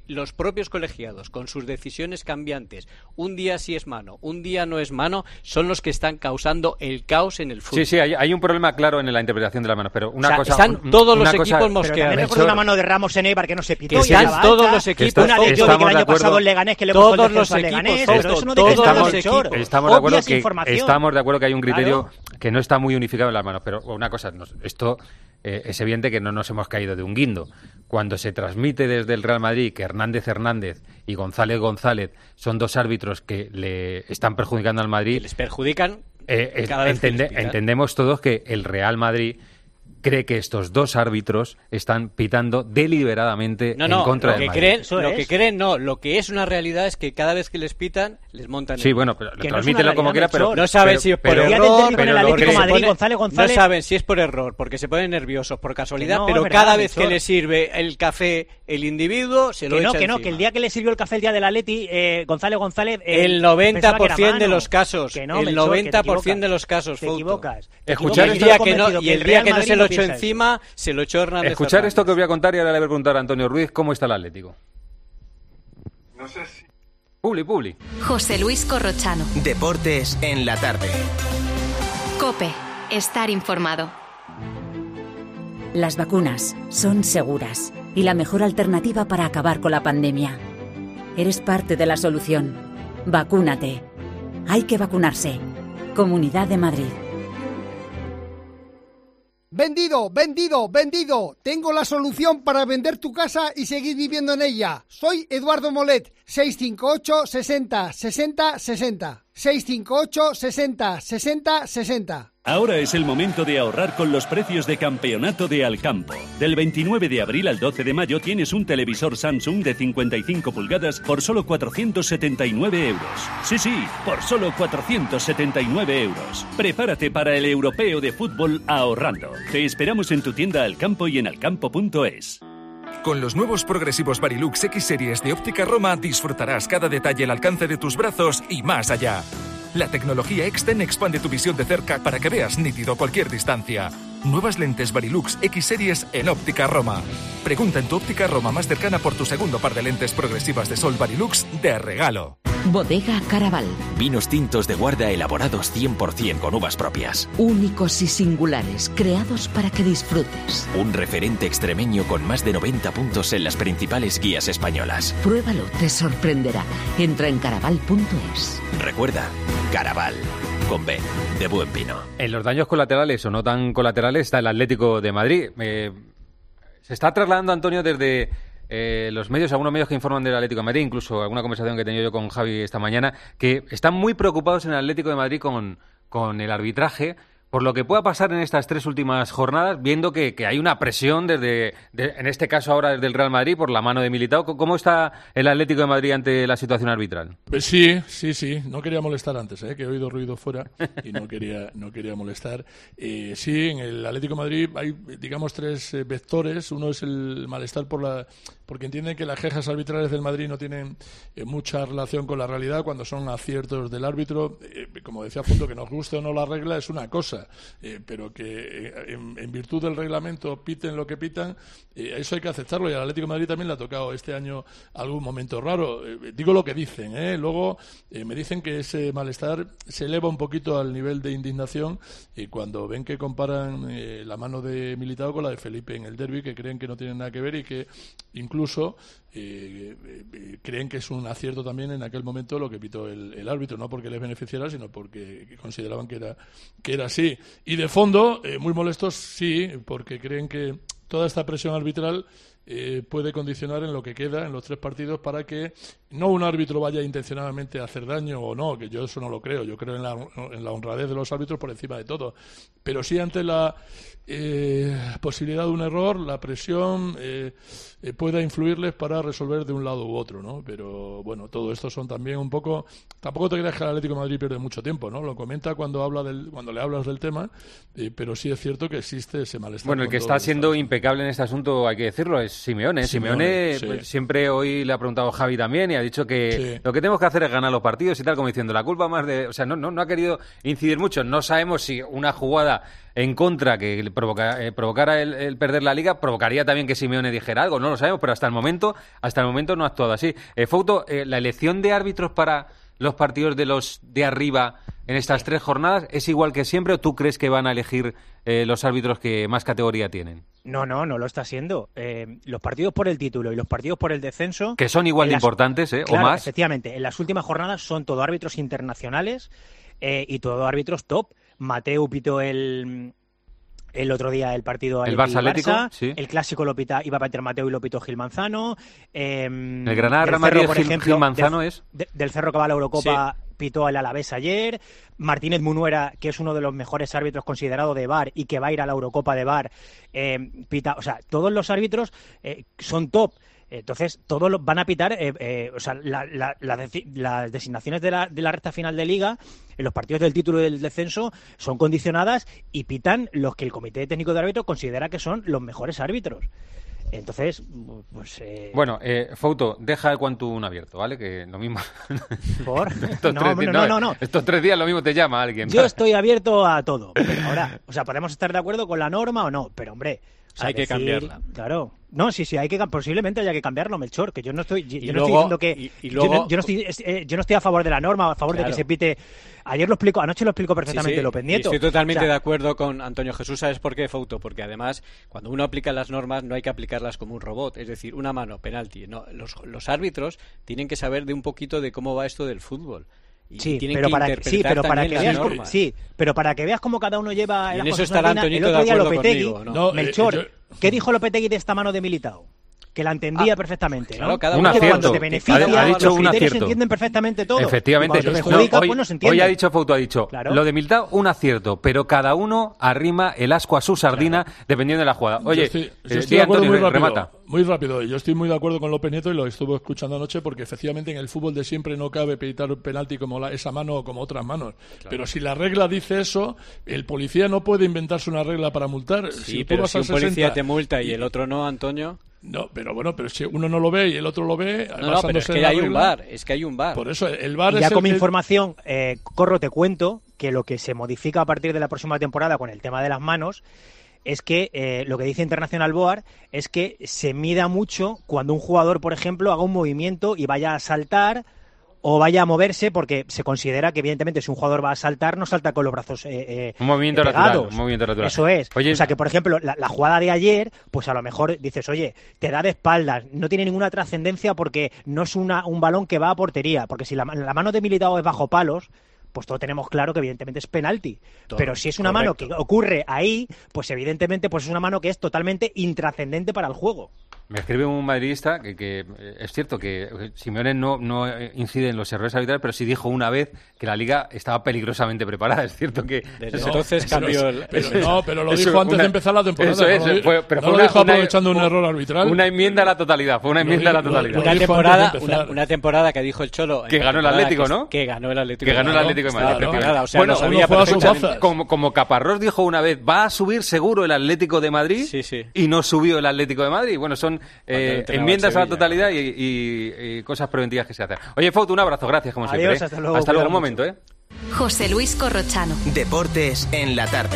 que los propios colegiados, con sus decisiones cambiantes, un día sí es mano, un día no es mano, son los que están causando el caos en el fútbol. Sí, sí, hay, hay un problema claro en la interpretación de las manos, pero una o sea, cosa... están un, todos una los cosa, equipos mosqueados. Pero también una mano de Ramos en Eibar que no se pitó. Que están todos los equipos. Una de Jovic el año pasado en Leganés que le hemos todos los al equipos, Leganés, Fausto, pero eso no todos deja los de equipos. Estamos de acuerdo Obvias que información. estamos de acuerdo que hay un criterio Claro. que no está muy unificado en las manos, pero una cosa, nos- esto eh, es evidente que no nos hemos caído de un guindo. Cuando se transmite desde el Real Madrid que Hernández Hernández y González González son dos árbitros que le están perjudicando al Madrid, Les perjudican eh, eh, cada vez que entende- les pitan. entendemos todos que el Real Madrid cree que estos dos árbitros están pitando deliberadamente No, en no, contra lo del que Madrid. creen, Eso lo es. que creen no, lo que es una realidad es que cada vez que les pitan les montan. Sí, el... bueno, pero que transmítelo no como quiera, pero no saben pero, si es por pero, error, pero, pero pero lo que se Madrid, pone- González, González. no saben si es por error, porque se ponen nerviosos por casualidad, no, pero es verdad, cada vez Melchor. que le sirve el café el individuo se lo Que no, echa que no, encima. que el día que le sirvió el café el día del Atleti, eh, González González. eh, El noventa por pensaba que ciento era de mano. los casos, Que no, el Melchor, que te noventa por ciento equivocas. de los casos, Te Fouto. equivocas. Te Escuchar equivocas. esto- Yo Y el día estoy que no, convencido y el el día Real que no Madrid se lo echó piensa eso. encima, se lo echó Hernández Escuchar Fernández. esto que voy a contar y ahora le voy a preguntar a Antonio Ruiz cómo está el Atlético. No sé si... Publi, publi. José Luis Corrochano. Deportes en la tarde. COPE. Estar informado. Las vacunas son seguras y la mejor alternativa para acabar con la pandemia. Eres parte de la solución. Vacúnate. Hay que vacunarse. Comunidad de Madrid. Vendido, vendido, vendido. Tengo la solución para vender tu casa y seguir viviendo en ella. Soy Eduardo Molet, seis cinco ocho, sesenta, sesenta, sesenta. seis cinco ocho, sesenta, sesenta, sesenta. Ahora es el momento de ahorrar con los precios de Campeonato de Alcampo. Del veintinueve de abril al doce de mayo tienes un televisor Samsung de cincuenta y cinco pulgadas por solo cuatrocientos setenta y nueve euros. Sí, sí, por solo cuatrocientos setenta y nueve euros. Prepárate para el europeo de fútbol ahorrando. Te esperamos en tu tienda Alcampo y en alcampo punto es. Con los nuevos progresivos Varilux X Series de Óptica Roma disfrutarás cada detalle al alcance de tus brazos y más allá. La tecnología Exten expande tu visión de cerca para que veas nítido cualquier distancia. Nuevas lentes Varilux X Series en Óptica Roma. Pregunta en tu Óptica Roma más cercana por tu segundo par de lentes progresivas de sol Varilux de regalo. Bodega Caraval. Vinos tintos de guarda elaborados cien por ciento con uvas propias. Únicos y singulares, creados para que disfrutes. Un referente extremeño con más de noventa puntos en las principales guías españolas. Pruébalo, te sorprenderá. Entra en caraval punto es. Recuerda, Caraval, con B, de buen vino. En los daños colaterales o no tan colaterales está el Atlético de Madrid. Eh, se está trasladando, Antonio, desde eh, los medios, algunos medios que informan del Atlético de Madrid, incluso alguna conversación que he tenido yo con Javi esta mañana, que están muy preocupados en el Atlético de Madrid con, con el arbitraje, por lo que pueda pasar en estas tres últimas jornadas, viendo que, que hay una presión desde, de, en este caso ahora desde el Real Madrid, por la mano de Militao. ¿Cómo está el Atlético de Madrid ante la situación arbitral? Pues sí, sí, sí. No quería molestar antes, ¿eh? Que he oído ruido fuera y no quería, no quería molestar. Eh, sí, en el Atlético de Madrid hay, digamos, tres eh, vectores. Uno es el malestar por la, porque entienden que las quejas arbitrales del Madrid no tienen eh, mucha relación con la realidad cuando son aciertos del árbitro. Eh, como decía Punto, que nos guste o no la regla es una cosa. Eh, pero que eh, en, en virtud del reglamento piten lo que pitan, eh, eso hay que aceptarlo, y al Atlético de Madrid también le ha tocado este año algún momento raro. Eh, digo lo que dicen, ¿eh? Luego eh, me dicen que ese malestar se eleva un poquito al nivel de indignación y cuando ven que comparan eh, la mano de Militao con la de Felipe en el derbi, que creen que no tienen nada que ver y que incluso eh, eh, creen que es un acierto también en aquel momento lo que pitó el, el árbitro, no porque les beneficiara, sino porque consideraban que era, que era así. Y de fondo, eh, muy molestos, sí, porque creen que toda esta presión arbitral eh, puede condicionar en lo que queda en los tres partidos para que no un árbitro vaya intencionadamente a hacer daño o no, que yo eso no lo creo. Yo creo en la, en la honradez de los árbitros por encima de todo. Pero sí ante la eh, posibilidad de un error, la presión eh, eh, pueda influirles para resolver de un lado u otro, ¿no? Pero bueno, todo esto son también un poco... Tampoco te creas que el Atlético de Madrid pierde mucho tiempo, ¿no? Lo comenta cuando habla del, cuando le hablas del tema, eh, pero sí es cierto que existe ese malestar. Bueno, el que está siendo impecable en este asunto, hay que decirlo, es Simeone. Simeone, Simeone sí. pues, siempre hoy le ha preguntado Javi también y ha dicho que Sí. lo que tenemos que hacer es ganar los partidos y tal, como diciendo, la culpa más de... O sea, no, no, no ha querido incidir mucho. No sabemos si una jugada en contra que provoca, eh, provocara el, el perder la Liga provocaría también que Simeone dijera algo. No lo sabemos, pero hasta el momento hasta el momento no ha actuado así. Eh, Fouto, eh, la elección de árbitros para los partidos de los de arriba en estas tres jornadas es igual que siempre, o tú crees que van a elegir eh, los árbitros que más categoría tienen? No, no, no lo está siendo. Eh, los partidos por el título y los partidos por el descenso... Que son igual de las, importantes, ¿eh? Claro, o más. Efectivamente, en las últimas jornadas son todo árbitros internacionales eh, y todo árbitros top. Mateu pitó el... El otro día el partido el Barça Atlético, sí. El clásico lo pita, iba a meter Mateo y lo pitó Gil Manzano. Eh, el Granada Real Madrid Gil, ejemplo, Gil Manzano de, es. De, del Cerro que va a la Eurocopa sí. pitó el Alavés ayer. Martínez Munuera, que es uno de los mejores árbitros considerado de V A R y que va a ir a la Eurocopa de V A R, eh, pita. O sea, todos los árbitros eh, son top. Entonces, todos los van a pitar, eh, eh, o sea, la, la, la deci- las designaciones de la, de la recta final de Liga, en los partidos del título y del descenso, son condicionadas y pitan los que el Comité Técnico de Árbitros considera que son los mejores árbitros. Entonces, pues... Eh... Bueno, eh, Fouto, deja el Quantum abierto, ¿vale? Que lo mismo... ¿Por? estos, no, tres, no, días, no, no, no. estos tres días lo mismo te llama alguien. Yo estoy abierto a todo. Pero ahora, o sea, podemos estar de acuerdo con la norma o no, pero hombre... O sea, hay que decir, cambiarla. Claro. No, sí, sí, hay que posiblemente haya que cambiarlo, Melchor, que yo no estoy, yo y no luego, estoy diciendo que y, y yo, luego, no, yo, no estoy, eh, yo no estoy a favor de la norma, a favor claro. de que se pite. Ayer lo explico, anoche lo explico perfectamente sí, sí, López Nieto. Estoy totalmente o sea, de acuerdo con Antonio Jesús, ¿sabes por qué, Fouto? Porque además, cuando uno aplica las normas, no hay que aplicarlas como un robot, es decir, una mano, penalti. No, los, los árbitros tienen que saber de un poquito de cómo va esto del fútbol. Y sí, tienen pero que para, interpretar sí, pero para que las veas normas. Sí, pero para que veas cómo cada uno lleva Y las en eso cosas estará ordena, Antoñito el otro de día acuerdo Lopetegui, conmigo, ¿no? no, Eh, Melchor, yo... ¿qué dijo Lopetegui de esta mano de Militao? Que la entendía ah, perfectamente, ¿no? Claro, cada uno acierto. Cuando te beneficia, ha, ha dicho los un criterios acierto. se entienden perfectamente todo. Efectivamente. Y cuando te perjudica, no, hoy, pues no se entiende. hoy ha dicho Fouto, ha dicho, claro. Lo de Militao, un acierto, pero cada uno arrima el asco a su sardina claro. dependiendo de la jugada. Oye, yo estoy, yo eh, estoy de acuerdo Antonio, muy rápido, remata. muy rápido. Yo estoy muy de acuerdo con López Nieto y lo estuve escuchando anoche porque efectivamente en el fútbol de siempre no cabe pitar un penalti como la, esa mano o como otras manos. Claro. Pero si la regla dice eso, el policía no puede inventarse una regla para multar. Sí, si pero vas si un a sesenta, policía te multa y el otro no, Antonio... No, pero bueno, pero si uno no lo ve y el otro lo ve, no, no, pero es que hay un VAR, es que hay un VAR. Por eso el VAR y es ya el como que... información, eh, Corro, te cuento que lo que se modifica a partir de la próxima temporada con el tema de las manos es que eh, lo que dice International Board es que se mida mucho cuando un jugador, por ejemplo, haga un movimiento y vaya a saltar o vaya a moverse, porque se considera que evidentemente si un jugador va a saltar, no salta con los brazos eh, eh, un movimiento pegados. natural, un movimiento natural. Eso es. Oye, o sea que, por ejemplo, la, la jugada de ayer, pues a lo mejor dices, oye, te da de espaldas, no tiene ninguna trascendencia porque no es una, un balón que va a portería, porque si la, la mano de Militao es bajo palos, pues todos tenemos claro que evidentemente es penalti. Todo, pero si es una correcto. Mano que ocurre ahí, pues evidentemente pues es una mano que es totalmente intrascendente para el juego. Me escribe un madridista que, que es cierto que Simeone no, no incide en los errores arbitrales, pero sí dijo una vez que la Liga estaba peligrosamente preparada. Es cierto que... Desde no, entonces cambió el... Pero, no, pero lo dijo eso, antes una, de empezar la temporada. Eso es, no lo, fue, pero no fue lo una, dijo aprovechando una, un error arbitral. Una enmienda a la totalidad, fue una enmienda a la totalidad. Una temporada, una, una temporada que dijo el Cholo... Que ganó el Atlético, que, ¿no? Que ganó el Atlético. Que ganó el Atlético de Madrid. Claro, nada, o sea, bueno, no sabía escucha, como, como Caparrós dijo una vez, va a subir seguro el Atlético de Madrid sí, sí. y no subió el Atlético de Madrid. Bueno, son eh, enmiendas a la totalidad y, y, y cosas preventivas que se hacen. Oye, Fouto, un abrazo, gracias como Adiós, siempre. hasta luego. Hasta luego, un momento, ¿eh? José Luis Corrochano. Deportes en la tarde.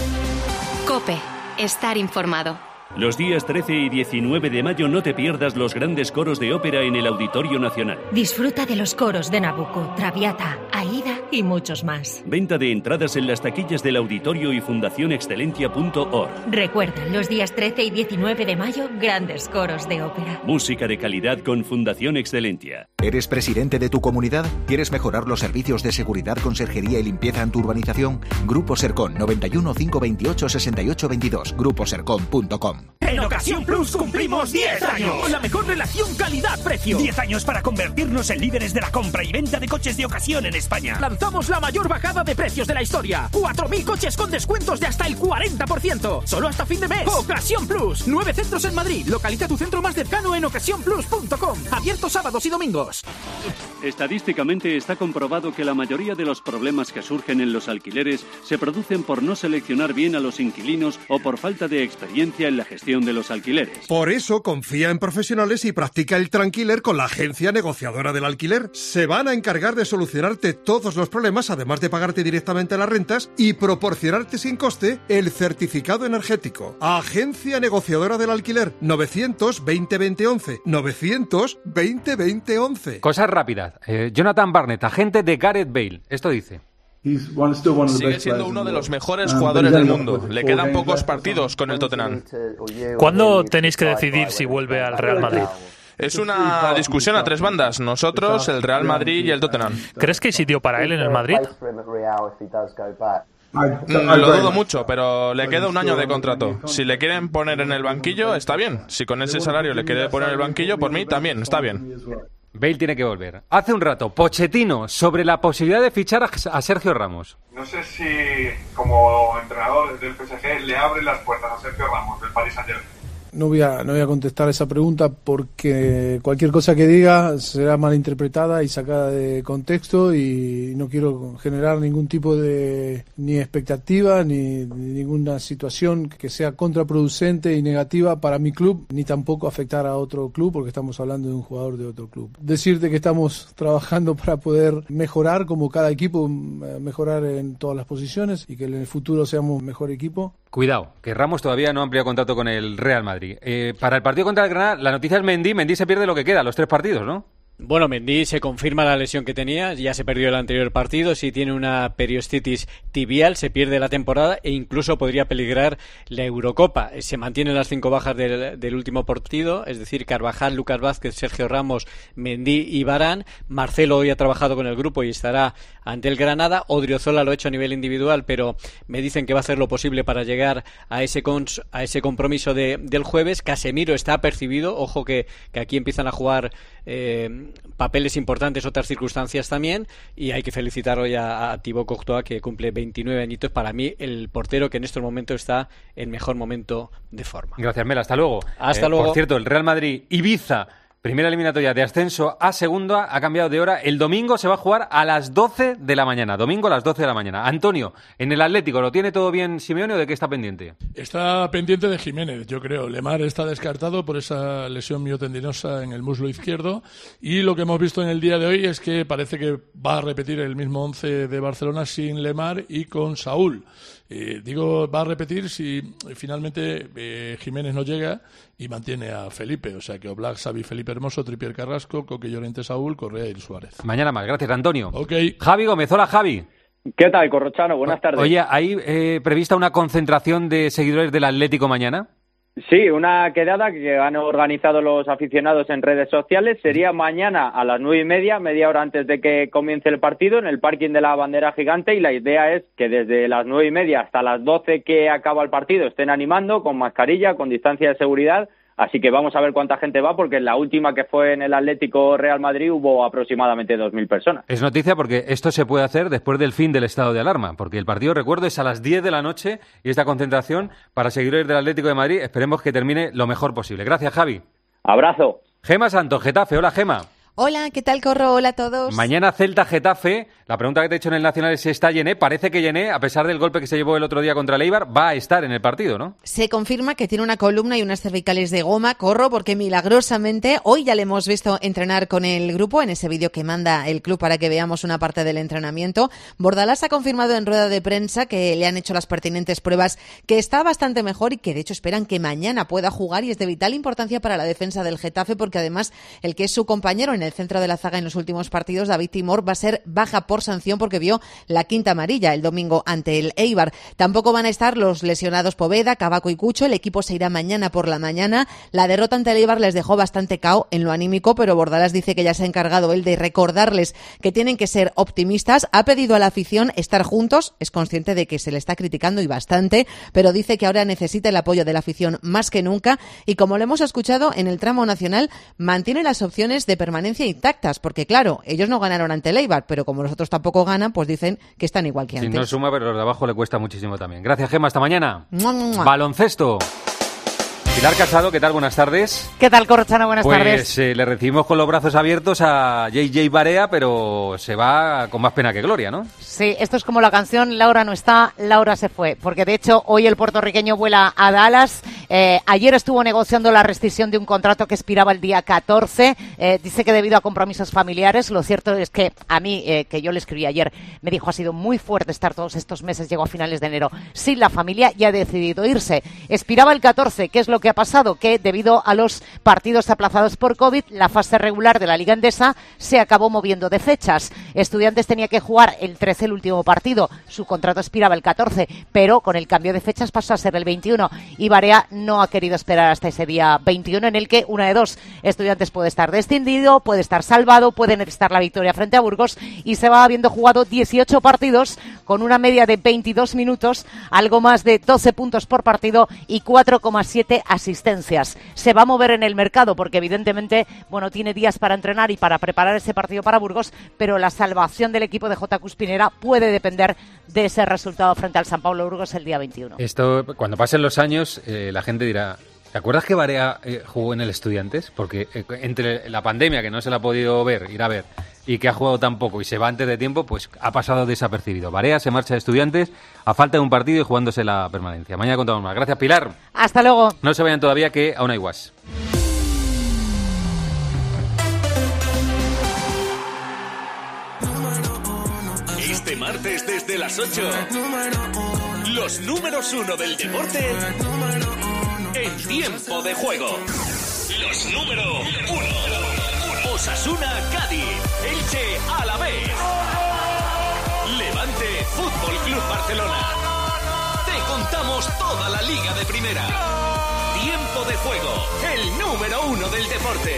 COPE. Estar informado. Los días trece y diecinueve de mayo no te pierdas los grandes coros de ópera en el Auditorio Nacional. Disfruta de los coros de Nabucco, Traviata, Aida y muchos más. Venta de entradas en las taquillas del auditorio y fundación excelencia punto org. Recuerda, los días trece y diecinueve de mayo, grandes coros de ópera. Música de calidad con Fundación Excelencia. ¿Eres presidente de tu comunidad? ¿Quieres mejorar los servicios de seguridad, conserjería y limpieza en tu urbanización? Grupo Sercon, noventa y uno, cinco veintiocho, sesenta y ocho veintidós. grupo sercon punto com. En Ocasión Plus cumplimos diez años. La mejor relación calidad-precio. diez años para convertirnos en líderes de la compra y venta de coches de ocasión en España. Lanzamos la mayor bajada de precios de la historia. cuatro mil coches con descuentos de hasta el cuarenta por ciento. Solo hasta fin de mes. Ocasión Plus. Nueve centros en Madrid. Localiza tu centro más cercano en ocasión plus punto com. Abierto sábados y domingos. Estadísticamente está comprobado que la mayoría de los problemas que surgen en los alquileres se producen por no seleccionar bien a los inquilinos o por falta de experiencia en la gestión de los alquileres. Por eso confía en profesionales y practica el Tranquiler con la agencia negociadora del alquiler. Se van a encargar de solucionarte todos los problemas, además de pagarte directamente las rentas y proporcionarte sin coste el certificado energético. Agencia negociadora del alquiler, novecientos veinte veinte once, novecientos veinte veinte once. Cosas rápidas. Eh, Jonathan Barnett, agente de Gareth Bale. Esto dice. Sigue siendo uno de los mejores jugadores del mundo. Le quedan pocos partidos con el Tottenham. ¿Cuándo tenéis que decidir si vuelve al Real Madrid? Es una discusión a tres bandas. Nosotros, el Real Madrid y el Tottenham. ¿Crees que hay sitio para él en el Madrid? Lo dudo mucho, pero le queda un año de contrato. Si le quieren poner en el banquillo, está bien. Si con ese salario le quiere poner en el banquillo, por mí también, está bien. Bale tiene que volver. Hace un rato, Pochettino, sobre la posibilidad de fichar a Sergio Ramos. No sé si, como entrenador del P S G, le abre las puertas a Sergio Ramos del Paris Saint-Germain. No voy a no voy a contestar esa pregunta porque cualquier cosa que diga será malinterpretada y sacada de contexto y no quiero generar ningún tipo de ni expectativa ni, ni ninguna situación que sea contraproducente y negativa para mi club, ni tampoco afectar a otro club porque estamos hablando de un jugador de otro club. Decirte que estamos trabajando para poder mejorar como cada equipo, mejorar en todas las posiciones y que en el futuro seamos mejor equipo. Cuidado, que Ramos todavía no ha ampliado contrato con el Real Madrid. Eh, para el partido contra el Granada, la noticia es Mendy. Mendy se pierde lo que queda, los tres partidos, ¿no? Bueno, Mendy se confirma la lesión que tenía, ya se perdió el anterior partido, si tiene una periostitis tibial se pierde la temporada e incluso podría peligrar la Eurocopa. Se mantienen las cinco bajas del, del último partido, es decir, Carvajal, Lucas Vázquez, Sergio Ramos, Mendy y Varane. Marcelo hoy ha trabajado con el grupo y estará ante el Granada. Odriozola lo ha hecho a nivel individual, pero me dicen que va a hacer lo posible para llegar a ese cons, a ese compromiso de, del jueves. Casemiro está apercibido, ojo que, que aquí empiezan a jugar eh, papeles importantes, otras circunstancias también, y hay que felicitar hoy a, a Thibaut Courtois, que cumple veintinueve añitos, para mí el portero que en estos momentos está en mejor momento de forma. Gracias, Mel, hasta luego. Hasta eh, luego. Por cierto, el Real Madrid Ibiza, primera eliminatoria de ascenso a segunda, ha cambiado de hora. El domingo se va a jugar a las doce de la mañana. Domingo a las doce de la mañana. Antonio, en el Atlético, ¿lo tiene todo bien Simeone o de qué está pendiente? Está pendiente de Jiménez, yo creo. Lemar está descartado por esa lesión miotendinosa en el muslo izquierdo. Y lo que hemos visto en el día de hoy es que parece que va a repetir el mismo once de Barcelona sin Lemar y con Saúl. Eh, digo, va a repetir si finalmente eh, Jiménez no llega y mantiene a Felipe. O sea que Oblak, Xavi, Felipe Hermoso, Trippier, Carrasco, Coque, Llorente, Saúl, Correa y Suárez. Mañana más. Gracias, Antonio. Ok. Javi Gómez. Hola, Javi. ¿Qué tal, Corrochano? Buenas tardes. Oye, ¿hay eh, prevista una concentración de seguidores del Atlético mañana? Sí, una quedada que han organizado los aficionados en redes sociales. Sería mañana a las nueve y media, media hora antes de que comience el partido, en el parking de la Bandera Gigante, y la idea es que desde las nueve y media hasta las doce que acaba el partido estén animando con mascarilla, con distancia de seguridad. Así que vamos a ver cuánta gente va, porque en la última que fue en el Atlético Real Madrid hubo aproximadamente dos mil personas. Es noticia porque esto se puede hacer después del fin del estado de alarma, porque el partido, recuerdo, es a las diez de la noche y esta concentración para seguidores del Atlético de Madrid esperemos que termine lo mejor posible. Gracias, Javi. Abrazo. Gema Santos, Getafe. Hola, Gema. Hola, ¿qué tal, Corro? Hola a todos. Mañana Celta-Getafe. La pregunta que te he hecho en el Nacional es si está Yené. Parece que Yené, a pesar del golpe que se llevó el otro día contra el Eibar, va a estar en el partido, ¿no? Se confirma que tiene una columna y unas cervicales de goma, Corro, porque milagrosamente hoy ya le hemos visto entrenar con el grupo en ese vídeo que manda el club para que veamos una parte del entrenamiento. Bordalás ha confirmado en rueda de prensa que le han hecho las pertinentes pruebas, que está bastante mejor y que de hecho esperan que mañana pueda jugar, y es de vital importancia para la defensa del Getafe, porque además el que es su compañero en el centro de la zaga en los últimos partidos, David Timor, va a ser baja por sanción porque vio la quinta amarilla el domingo ante el Eibar. Tampoco van a estar los lesionados Poveda, Cavaco y Cucho. El equipo se irá mañana por la mañana. La derrota ante el Eibar les dejó bastante cao en lo anímico, pero Bordalás dice que ya se ha encargado él de recordarles que tienen que ser optimistas. Ha pedido a la afición estar juntos. Es consciente de que se le está criticando y bastante, pero dice que ahora necesita el apoyo de la afición más que nunca, y como lo hemos escuchado en el tramo nacional, mantiene las opciones de permanencia intactas, porque claro, ellos no ganaron ante el Eibar, pero como los otros tampoco ganan, pues dicen que están igual que antes. Si no suma, pero los de abajo le cuesta muchísimo también. Gracias, Gemma, hasta mañana. ¡Mua, mua, mua! Baloncesto. Pilar Casado, ¿qué tal? Buenas tardes. ¿Qué tal, Corrochano? Buenas pues, tardes. Pues eh, le recibimos con los brazos abiertos a J J Barea, pero se va con más pena que gloria, ¿no? Sí, esto es como la canción Laura no está, Laura se fue, porque de hecho hoy el puertorriqueño vuela a Dallas. Eh, ayer estuvo negociando la rescisión de un contrato que expiraba el día catorce. Eh, dice que debido a compromisos familiares. Lo cierto es que a mí, eh, que yo le escribí ayer, me dijo ha sido muy fuerte estar todos estos meses, llegó a finales de enero sin la familia y ha decidido irse. Expiraba el catorce, ¿qué es lo que ha pasado? Que debido a los partidos aplazados por COVID, la fase regular de la Liga Endesa se acabó moviendo de fechas. Estudiantes tenía que jugar el trece, el último partido. Su contrato expiraba el catorce, pero con el cambio de fechas pasó a ser el veintiuno. Y Barea no ha querido esperar hasta ese día veintiuno, en el que una de dos, Estudiantes puede estar descendido, puede estar salvado, puede necesitar la victoria frente a Burgos, y se va habiendo jugado dieciocho partidos con una media de veintidós minutos, algo más de doce puntos por partido y cuatro coma siete asistencias. Se va a mover en el mercado porque evidentemente, bueno, tiene días para entrenar y para preparar ese partido para Burgos, pero la salvación del equipo de J. Cuspinera puede depender de ese resultado frente al San Pablo Burgos el día veintiuno. Esto, cuando pasen los años, eh, la gente dirá, ¿Te acuerdas que Barea eh, jugó en el Estudiantes? Porque eh, entre la pandemia, que no se la ha podido ver, ir a ver, y que ha jugado tan poco y se va antes de tiempo, pues ha pasado desapercibido. Barea se marcha de Estudiantes a falta de un partido y jugándose la permanencia. Mañana contamos más. Gracias, Pilar. Hasta luego. No se vayan todavía, que aún hay guas. Este martes desde las ocho, los números uno del deporte en Tiempo de Juego. Los número uno. Osasuna, Cádiz. Elche, Alavés. Levante, Fútbol Club Barcelona. Te contamos toda la liga de primera. Tiempo de Juego, el número uno del deporte.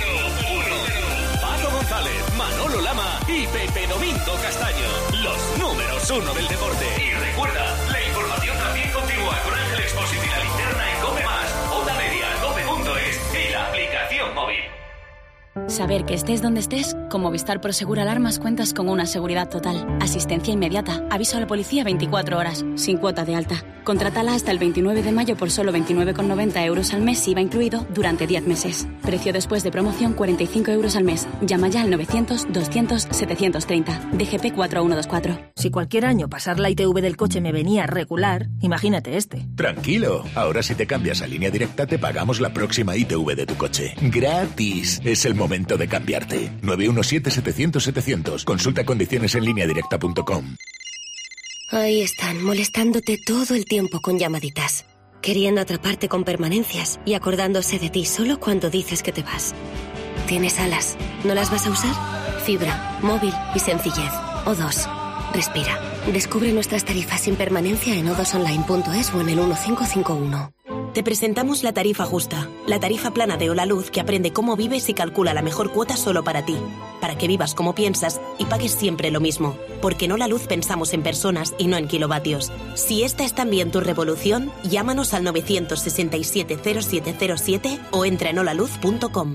Paco González, Manolo Lama y Pepe Domingo Castaño. Los números uno del deporte. Y recuerda, la información también continúa con Ángel Expósito y la linterna en Cope Más, Onda Media, Cope punto es y la aplicación móvil. Saber que estés donde estés, con Movistar Prosegur Alarmas cuentas con una seguridad total, asistencia inmediata, aviso a la policía veinticuatro horas, sin cuota de alta. Contrátala hasta el veintinueve de mayo por solo veintinueve con noventa euros al mes, I V A incluido, durante diez meses. Precio después de promoción cuarenta y cinco euros al mes. Llama ya al novecientos, doscientos, setecientos treinta. D G P cuatro uno dos cuatro. Si cualquier año pasar la I T V del coche me venía regular, imagínate este. Tranquilo, ahora si te cambias a Línea Directa te pagamos la próxima I T V de tu coche. ¡Gratis! Es el momento de cambiarte. nueve uno siete, setecientos, setecientos. Consulta condiciones en línea directa punto com. Ahí están, molestándote todo el tiempo con llamaditas, queriendo atraparte con permanencias y acordándose de ti solo cuando dices que te vas. ¿Tienes alas? ¿No las vas a usar? Fibra, móvil y sencillez. O dos. Respira. Descubre nuestras tarifas sin permanencia en o dos online punto es o en el uno cinco cinco uno. Te presentamos la tarifa justa, la tarifa plana de Holaluz que aprende cómo vives y calcula la mejor cuota solo para ti, para que vivas como piensas y pagues siempre lo mismo, porque en Holaluz pensamos en personas y no en kilovatios. Si esta es también tu revolución, llámanos al nueve seis siete, cero siete cero siete o entra en holaluz punto com.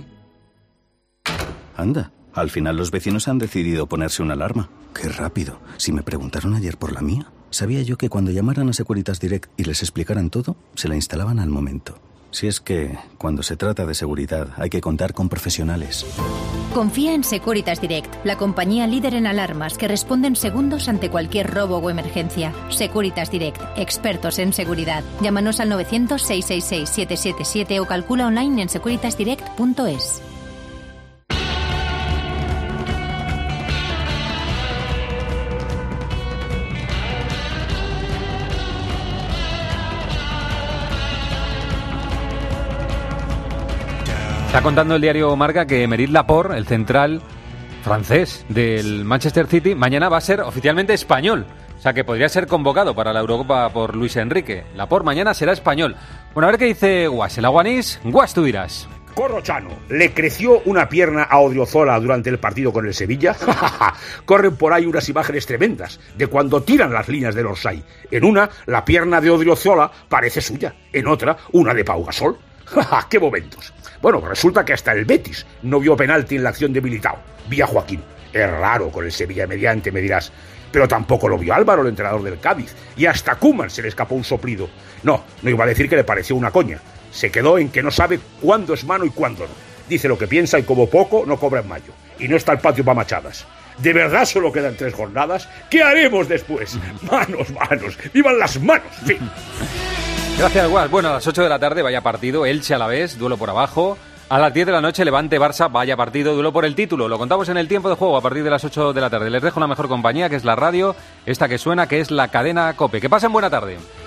Anda, al final los vecinos han decidido ponerse una alarma. Qué rápido. Si me preguntaron ayer por la mía, sabía yo que cuando llamaran a Securitas Direct y les explicaran todo, se la instalaban al momento. Si es que, cuando se trata de seguridad, hay que contar con profesionales. Confía en Securitas Direct, la compañía líder en alarmas que responde en segundos ante cualquier robo o emergencia. Securitas Direct, expertos en seguridad. Llámanos al novecientos, seiscientos sesenta y seis, setecientos setenta y siete o calcula online en securitas direct punto es. Está contando el diario Marca que Aymeric Laporte, el central francés del Manchester City, mañana va a ser oficialmente español. O sea que podría ser convocado para la Eurocopa por Luis Enrique. Laporte mañana será español. Bueno, a ver qué dice Guas. El aguanís, Guas, tú dirás. Corrochano, ¿le creció una pierna a Odriozola durante el partido con el Sevilla? Corren por ahí unas imágenes tremendas de cuando tiran las líneas del Orsay. En una, la pierna de Odriozola parece suya. En otra, una de Pau Gasol. ¡Qué momentos! Bueno, resulta que hasta el Betis no vio penalti en la acción de Militao. Vi a Joaquín. Es raro con el Sevilla mediante, me dirás. Pero tampoco lo vio Álvaro, el entrenador del Cádiz. Y hasta Koeman se le escapó un soplido. No, no iba a decir que le pareció una coña. Se quedó en que no sabe cuándo es mano y cuándo no. Dice lo que piensa y como poco no cobra en mayo. Y no está el patio para machadas. ¿De verdad solo quedan tres jornadas? ¿Qué haremos después? Manos, manos. ¡Vivan las manos! Fin. Gracias, Guas. Bueno, a las ocho de la tarde, vaya partido. Elche Alavés, duelo por abajo. A las diez de la noche, Levante Barça, vaya partido, duelo por el título. Lo contamos en el tiempo de juego a partir de las ocho de la tarde. Les dejo una mejor compañía, que es la radio, esta que suena, que es la cadena COPE. Que pasen buena tarde.